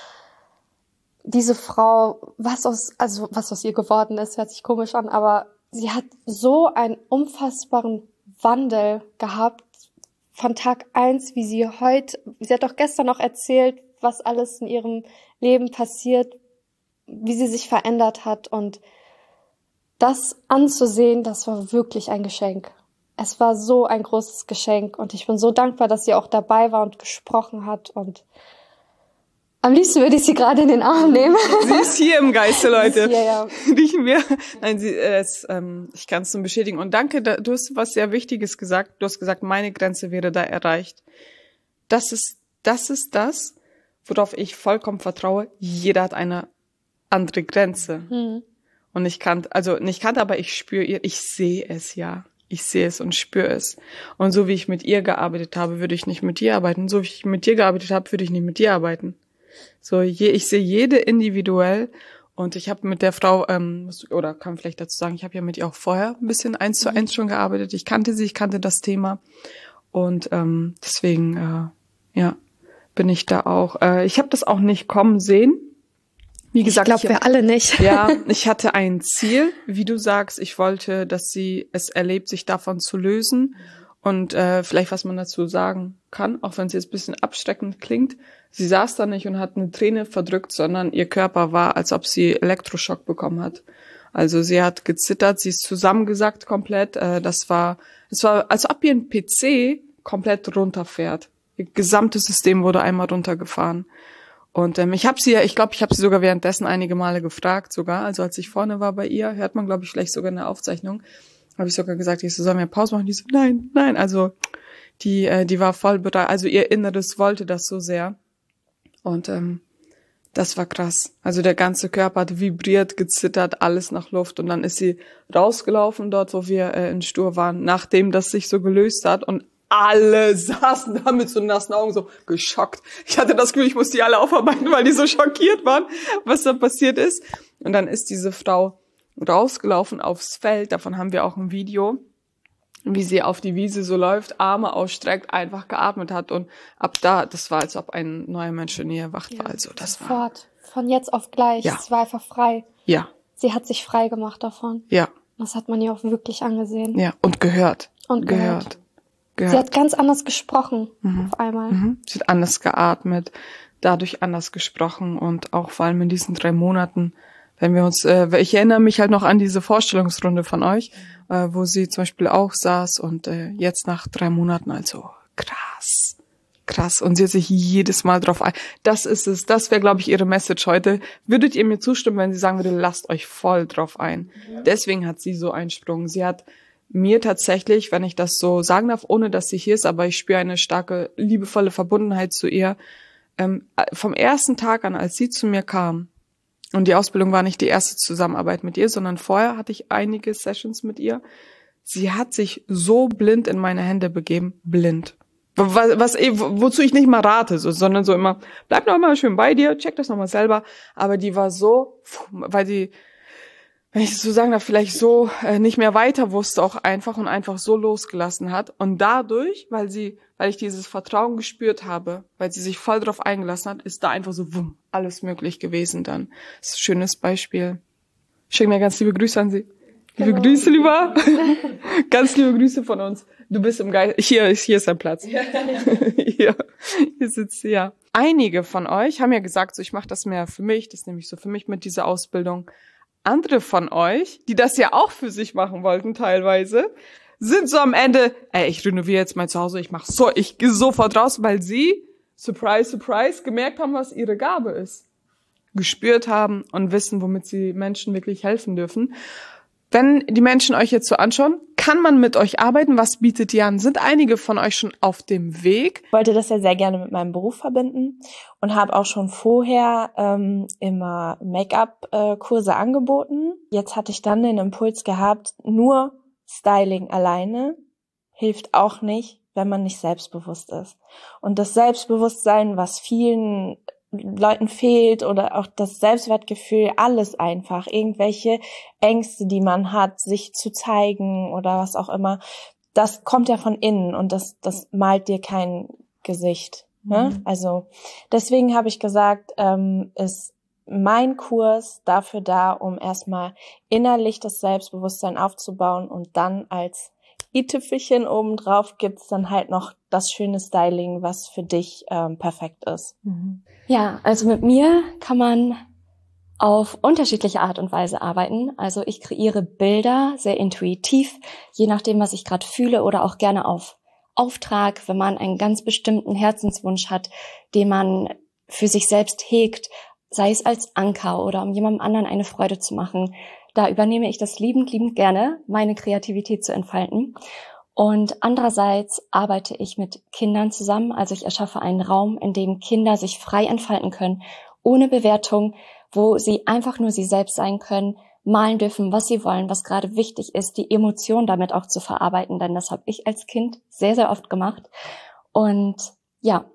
Diese Frau, was aus ihr geworden ist, hört sich komisch an, aber sie hat so einen unfassbaren Wandel gehabt von Tag 1, wie sie hat doch gestern noch erzählt, was alles in ihrem Leben passiert, wie sie sich verändert hat, und das anzusehen, das war wirklich ein Geschenk. Es war so ein großes Geschenk und ich bin so dankbar, dass sie auch dabei war und gesprochen hat, und am liebsten würde ich sie gerade in den Arm nehmen. Sie ist hier im Geiste, Leute. Hier, ja. Riechen wir. Nein, ich kann es nur bestätigen. Und danke, du hast was sehr Wichtiges gesagt. Du hast gesagt, meine Grenze wäre da erreicht. Das ist das, worauf ich vollkommen vertraue. Jeder hat eine andere Grenze. Und aber ich spüre ihr, ich sehe es ja. Ich sehe es und spüre es. Und so wie ich mit ihr gearbeitet habe, würde ich nicht mit dir arbeiten. So wie ich mit dir gearbeitet habe, würde ich nicht mit dir arbeiten. So, ich sehe jede individuell, und ich habe mit der Frau, oder kann vielleicht dazu sagen, ich habe ja mit ihr auch vorher ein bisschen 1:1 schon gearbeitet. Ich kannte sie, ich kannte das Thema, und deswegen, bin ich da auch. Ich habe das auch nicht kommen sehen. Wie gesagt, ich glaube, wir alle nicht. Ja, ich hatte ein Ziel, wie du sagst. Ich wollte, dass sie es erlebt, sich davon zu lösen. Und vielleicht, was man dazu sagen kann, auch wenn es jetzt ein bisschen abschreckend klingt, sie saß da nicht und hat eine Träne verdrückt, sondern ihr Körper war, als ob sie Elektroschock bekommen hat. Also sie hat gezittert, sie ist zusammengesackt komplett. Es war, als ob ihr ein PC komplett runterfährt. Ihr gesamtes System wurde einmal runtergefahren. Und ich glaube, ich habe sie sogar währenddessen einige Male gefragt sogar. Also als ich vorne war bei ihr, hört man, glaube ich, vielleicht sogar in der Aufzeichnung, habe ich sogar gesagt, sollen wir Pause machen? Die so, nein. Also die war voll bereit. Also ihr Inneres wollte das so sehr. Und das war krass. Also der ganze Körper hat vibriert, gezittert, alles nach Luft. Und dann ist sie rausgelaufen dort, wo wir in Stur waren, nachdem das sich so gelöst hat. Und alle saßen da mit so nassen Augen, so geschockt. Ich hatte das Gefühl, ich musste die alle aufarbeiten, weil die so schockiert waren, was da passiert ist. Und dann ist diese Frau rausgelaufen aufs Feld. Davon haben wir auch ein Video, wie sie auf die Wiese so läuft, Arme ausstreckt, einfach geatmet hat. Und ab da, das war, als ob ein neuer Mensch in ihr erwacht war. Also das sofort, von jetzt auf gleich. Ja. Es war einfach frei. Ja. Sie hat sich frei gemacht davon. Ja. Das hat man ihr auch wirklich angesehen. Ja, und gehört. Gehört. Sie hat ganz anders gesprochen auf einmal. Sie hat anders geatmet, dadurch anders gesprochen, und auch vor allem in diesen 3 Monaten, wenn wir uns, ich erinnere mich halt noch an diese Vorstellungsrunde von euch, wo sie zum Beispiel auch saß, und jetzt nach 3 Monaten, also krass. Und sie hat sich jedes Mal drauf das ist es, das wäre, glaube ich, ihre Message heute. Würdet ihr mir zustimmen, wenn sie sagen würde, lasst euch voll drauf ein? Deswegen hat sie so einen Sprung. Sie hat mir tatsächlich, wenn ich das so sagen darf, ohne dass sie hier ist, aber ich spüre eine starke, liebevolle Verbundenheit zu ihr. Vom ersten Tag an, als sie zu mir kam, und die Ausbildung war nicht die erste Zusammenarbeit mit ihr, sondern vorher hatte ich einige Sessions mit ihr. Sie hat sich so blind in meine Hände begeben, blind. Wozu ich nicht mal rate, sondern so immer, bleib noch mal schön bei dir, check das noch mal selber. Aber die war so, weil sie, wenn ich das so sagen darf, vielleicht so nicht mehr weiter wusste, auch einfach so losgelassen hat. Und dadurch, weil ich dieses Vertrauen gespürt habe, weil sie sich voll drauf eingelassen hat, ist da einfach so alles möglich gewesen dann. Das ist ein schönes Beispiel. Ich schicke mir ganz liebe Grüße an sie. Liebe Grüße, lieber. Ganz liebe Grüße von uns. Du bist im Geist. Hier ist dein Platz. Hier sitzt sie, ja. Einige von euch haben ja gesagt, so ich mache das mehr für mich, das nehme ich so für mich mit dieser Ausbildung. Andere von euch, die das ja auch für sich machen wollten teilweise, sind so am Ende, ich renoviere jetzt mein Zuhause, ich gehe sofort raus, weil sie, surprise, surprise, gemerkt haben, was ihre Gabe ist. Gespürt haben und wissen, womit sie Menschen wirklich helfen dürfen. Wenn die Menschen euch jetzt so anschauen, kann man mit euch arbeiten? Was bietet ihr an? Sind einige von euch schon auf dem Weg? Ich wollte das ja sehr gerne mit meinem Beruf verbinden und habe auch schon vorher immer Make-up-Kurse angeboten. Jetzt hatte ich dann den Impuls gehabt, nur Styling alleine hilft auch nicht, wenn man nicht selbstbewusst ist. Und das Selbstbewusstsein, was vielen Leuten fehlt, oder auch das Selbstwertgefühl, alles einfach, irgendwelche Ängste, die man hat, sich zu zeigen oder was auch immer, das kommt ja von innen und das malt dir kein Gesicht. Ne? Also deswegen habe ich gesagt, ist mein Kurs dafür da, um erstmal innerlich das Selbstbewusstsein aufzubauen und dann als i-Tüpfelchen obendrauf gibt's dann halt noch das schöne Styling, was für dich perfekt ist. Ja, also mit mir kann man auf unterschiedliche Art und Weise arbeiten. Also ich kreiere Bilder sehr intuitiv, je nachdem, was ich gerade fühle, oder auch gerne auf Auftrag, wenn man einen ganz bestimmten Herzenswunsch hat, den man für sich selbst hegt, sei es als Anker oder um jemandem anderen eine Freude zu machen. Da übernehme ich das liebend gerne, meine Kreativität zu entfalten. Und andererseits arbeite ich mit Kindern zusammen. Also ich erschaffe einen Raum, in dem Kinder sich frei entfalten können, ohne Bewertung, wo sie einfach nur sie selbst sein können, malen dürfen, was sie wollen, was gerade wichtig ist, die Emotion damit auch zu verarbeiten, denn das habe ich als Kind sehr oft gemacht. Und ja,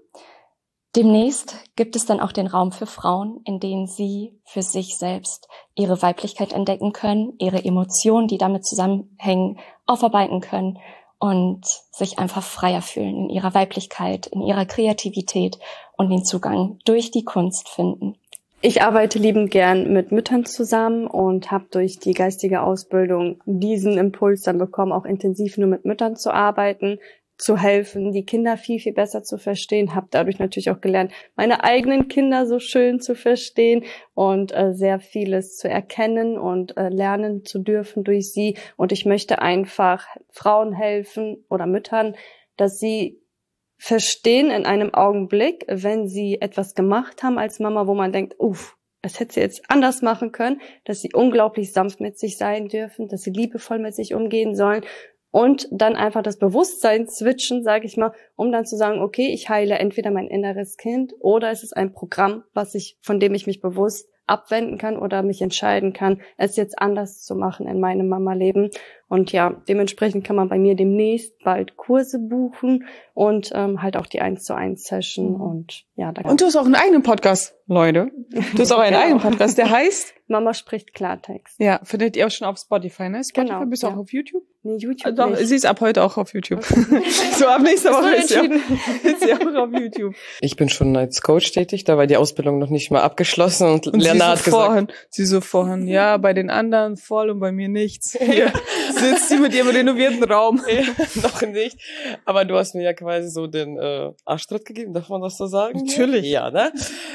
demnächst gibt es dann auch den Raum für Frauen, in dem sie für sich selbst ihre Weiblichkeit entdecken können, ihre Emotionen, die damit zusammenhängen, aufarbeiten können und sich einfach freier fühlen in ihrer Weiblichkeit, in ihrer Kreativität und den Zugang durch die Kunst finden. Ich arbeite liebend gern mit Müttern zusammen und habe durch die geistige Ausbildung diesen Impuls dann bekommen, auch intensiv nur mit Müttern zu arbeiten, zu helfen, die Kinder viel besser zu verstehen. Habe dadurch natürlich auch gelernt, meine eigenen Kinder so schön zu verstehen und sehr vieles zu erkennen und lernen zu dürfen durch sie. Und ich möchte einfach Frauen helfen oder Müttern, dass sie verstehen in einem Augenblick, wenn sie etwas gemacht haben als Mama, wo man denkt, das hätte sie jetzt anders machen können, dass sie unglaublich sanft mit sich sein dürfen, dass sie liebevoll mit sich umgehen sollen und dann einfach das Bewusstsein switchen, sage ich mal, um dann zu sagen, okay, ich heile entweder mein inneres Kind oder es ist ein Programm, von dem ich mich bewusst abwenden kann oder mich entscheiden kann, es jetzt anders zu machen in meinem Mama-Leben. Und ja, dementsprechend kann man bei mir demnächst bald Kurse buchen und halt auch die 1:1 Session. Und ja, und du hast auch einen eigenen Podcast, Leute. Du hast auch einen eigenen Podcast, der heißt Mama spricht Klartext. Ja, findet ihr auch schon auf Spotify, ne? Spotify, genau, bist du auch auf YouTube? Nee, YouTube Doch, nicht. sie ist ab heute auch auf YouTube. Okay. So, ab nächster Woche ist sie auch auf YouTube. Ich bin schon als Coach tätig, da war die Ausbildung noch nicht mal abgeschlossen und Lena hat gesagt. Sie so vorhin, ja, bei den anderen voll und bei mir nichts. Hier sitzt sie mit ihrem renovierten Raum. Ja, noch nicht. Aber du hast mir ja quasi so den Arschtritt gegeben, darf man das so sagen? Natürlich. Ja, ne?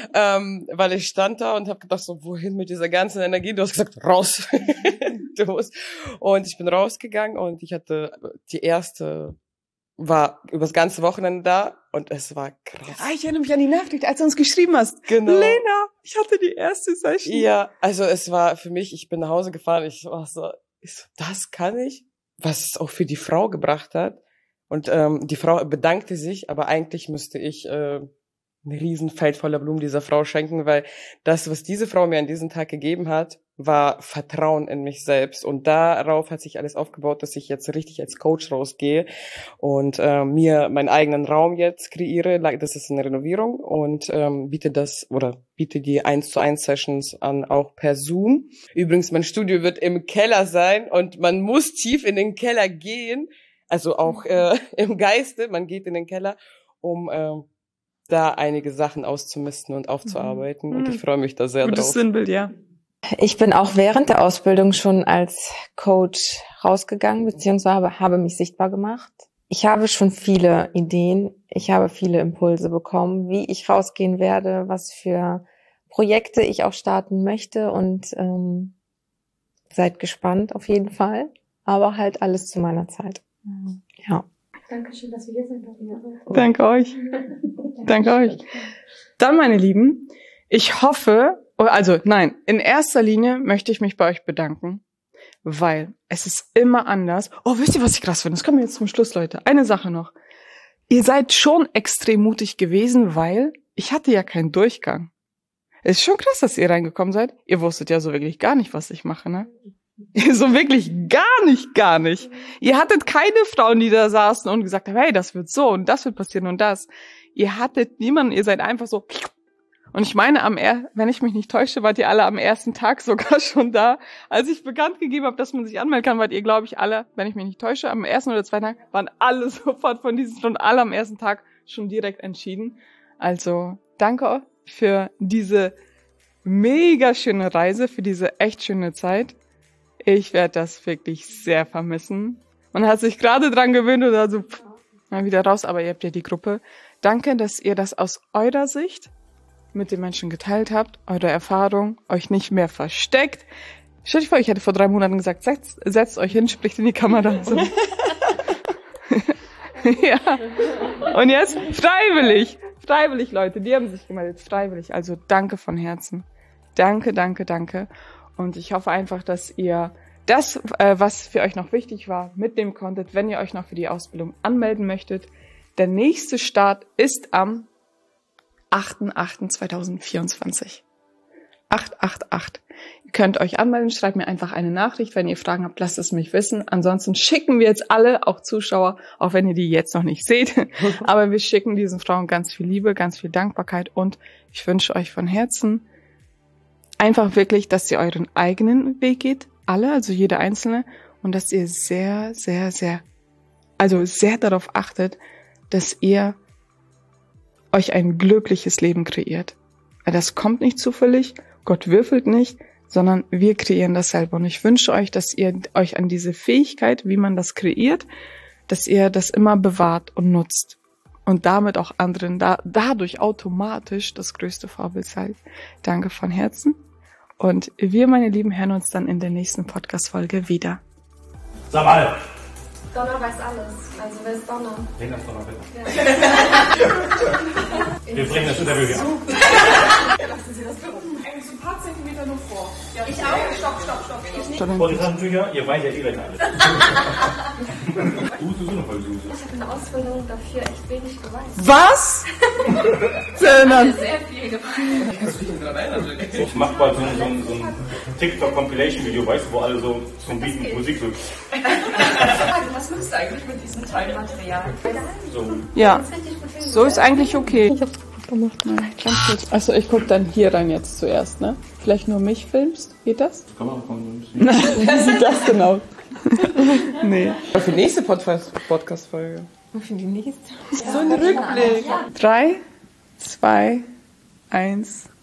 Weil ich stand da und habe gedacht, so, wohin mit dieser ganzen Energie? Du hast gesagt, raus. Du musst. Und ich bin rausgegangen und ich hatte die erste, war übers ganze Wochenende da und es war krass. Ich erinnere mich an die Nachricht, als du uns geschrieben hast. Genau. Lena, ich hatte die erste Session. Ja, also es war für mich, ich bin nach Hause gefahren, ich war so, das kann ich? Was es auch für die Frau gebracht hat. Und die Frau bedankte sich, aber eigentlich müsste ich ein riesen Feld voller Blumen dieser Frau schenken, weil das, was diese Frau mir an diesem Tag gegeben hat, war Vertrauen in mich selbst. Und darauf hat sich alles aufgebaut, dass ich jetzt richtig als Coach rausgehe und mir meinen eigenen Raum jetzt kreiere. Das ist eine Renovierung und biete die 1:1 Sessions an, auch per Zoom. Übrigens, mein Studio wird im Keller sein und man muss tief in den Keller gehen, also auch im Geiste, man geht in den Keller, um da einige Sachen auszumisten und aufzuarbeiten. Und ich freue mich da sehr drauf. Gutes Sinnbild, ja. Ich bin auch während der Ausbildung schon als Coach rausgegangen, beziehungsweise habe mich sichtbar gemacht. Ich habe schon viele Ideen, ich habe viele Impulse bekommen, wie ich rausgehen werde, was für Projekte ich auch starten möchte und seid gespannt auf jeden Fall, aber halt alles zu meiner Zeit. Ja. Dankeschön, dass wir hier sind. Danke euch. Danke euch. Dann, meine Lieben, ich hoffe, in erster Linie möchte ich mich bei euch bedanken, weil es ist immer anders. Oh, wisst ihr, was ich krass finde? Das kommen wir jetzt zum Schluss, Leute. Eine Sache noch. Ihr seid schon extrem mutig gewesen, weil ich hatte ja keinen Durchgang. Es ist schon krass, dass ihr reingekommen seid. Ihr wusstet ja so wirklich gar nicht, was ich mache, ne? So wirklich gar nicht. Ihr hattet keine Frauen, die da saßen und gesagt haben, hey, das wird so und das wird passieren und das. Ihr hattet niemanden, ihr seid einfach so. Und ich meine, wenn ich mich nicht täusche, wart ihr alle am ersten Tag sogar schon da. Als ich bekannt gegeben habe, dass man sich anmelden kann, wart ihr, glaube ich, alle, wenn ich mich nicht täusche, am ersten oder zweiten Tag, waren alle sofort von diesen Stunden, alle am ersten Tag schon direkt entschieden. Also, danke für diese mega schöne Reise, für diese echt schöne Zeit. Ich werde das wirklich sehr vermissen. Man hat sich gerade dran gewöhnt oder so, mal wieder raus, aber ihr habt ja die Gruppe. Danke, dass ihr das aus eurer Sicht mit den Menschen geteilt habt, eure Erfahrung, euch nicht mehr versteckt. Stellt euch vor, ich hätte vor 3 Monaten gesagt, setzt euch hin, spricht in die Kamera. So. Ja. Und jetzt freiwillig, Leute, die haben sich gemeldet, freiwillig. Also danke von Herzen. Danke. Und ich hoffe einfach, dass ihr das, was für euch noch wichtig war, mitnehmen konntet, wenn ihr euch noch für die Ausbildung anmelden möchtet. Der nächste Start ist am 8.8.2024. 888. Ihr könnt euch anmelden, schreibt mir einfach eine Nachricht. Wenn ihr Fragen habt, lasst es mich wissen. Ansonsten schicken wir jetzt alle, auch Zuschauer, auch wenn ihr die jetzt noch nicht seht, aber wir schicken diesen Frauen ganz viel Liebe, ganz viel Dankbarkeit und ich wünsche euch von Herzen einfach wirklich, dass ihr euren eigenen Weg geht, alle, also jeder Einzelne, und dass ihr sehr darauf achtet, dass ihr euch ein glückliches Leben kreiert. Das kommt nicht zufällig, Gott würfelt nicht, sondern wir kreieren das selber. Und ich wünsche euch, dass ihr euch an diese Fähigkeit, wie man das kreiert, dass ihr das immer bewahrt und nutzt. Und damit auch anderen dadurch automatisch das größte Vorbild seid. Danke von Herzen. Und wir, meine Lieben, hören uns dann in der nächsten Podcast-Folge wieder. Sag mal! Donner weiß alles. Also wer ist Donner? Bring das Donner bitte. Ja. Wir bringen das Interview hier an. Lassen Sie das bitte eigentlich so ein paar Zentimeter nur vor. Ja, ich auch. Stopp. Ich nicht. Vor die Taschentücher, ihr weint ja eh gleich alles. Du noch voll süß. Ich habe in der Ausbildung dafür echt wenig geweint. Was? Sehr viel geweint. Ich mach bald so ein TikTok-Compilation-Video, weißt du, wo alle so zum Beat mit Musik so. Was machst du eigentlich mit diesem tollen Material? So. Ja, so ist eigentlich okay. Ich hab's gut gemacht. Ja, ganz gut. Also ich guck dann hier rein jetzt zuerst, ne? Vielleicht nur mich filmst? Geht das? Kann man von Nein, wie sieht das denn aus? Nee. Für die nächste Podcast-Folge. Für die nächste. So ein Rückblick. 3, 2, 1.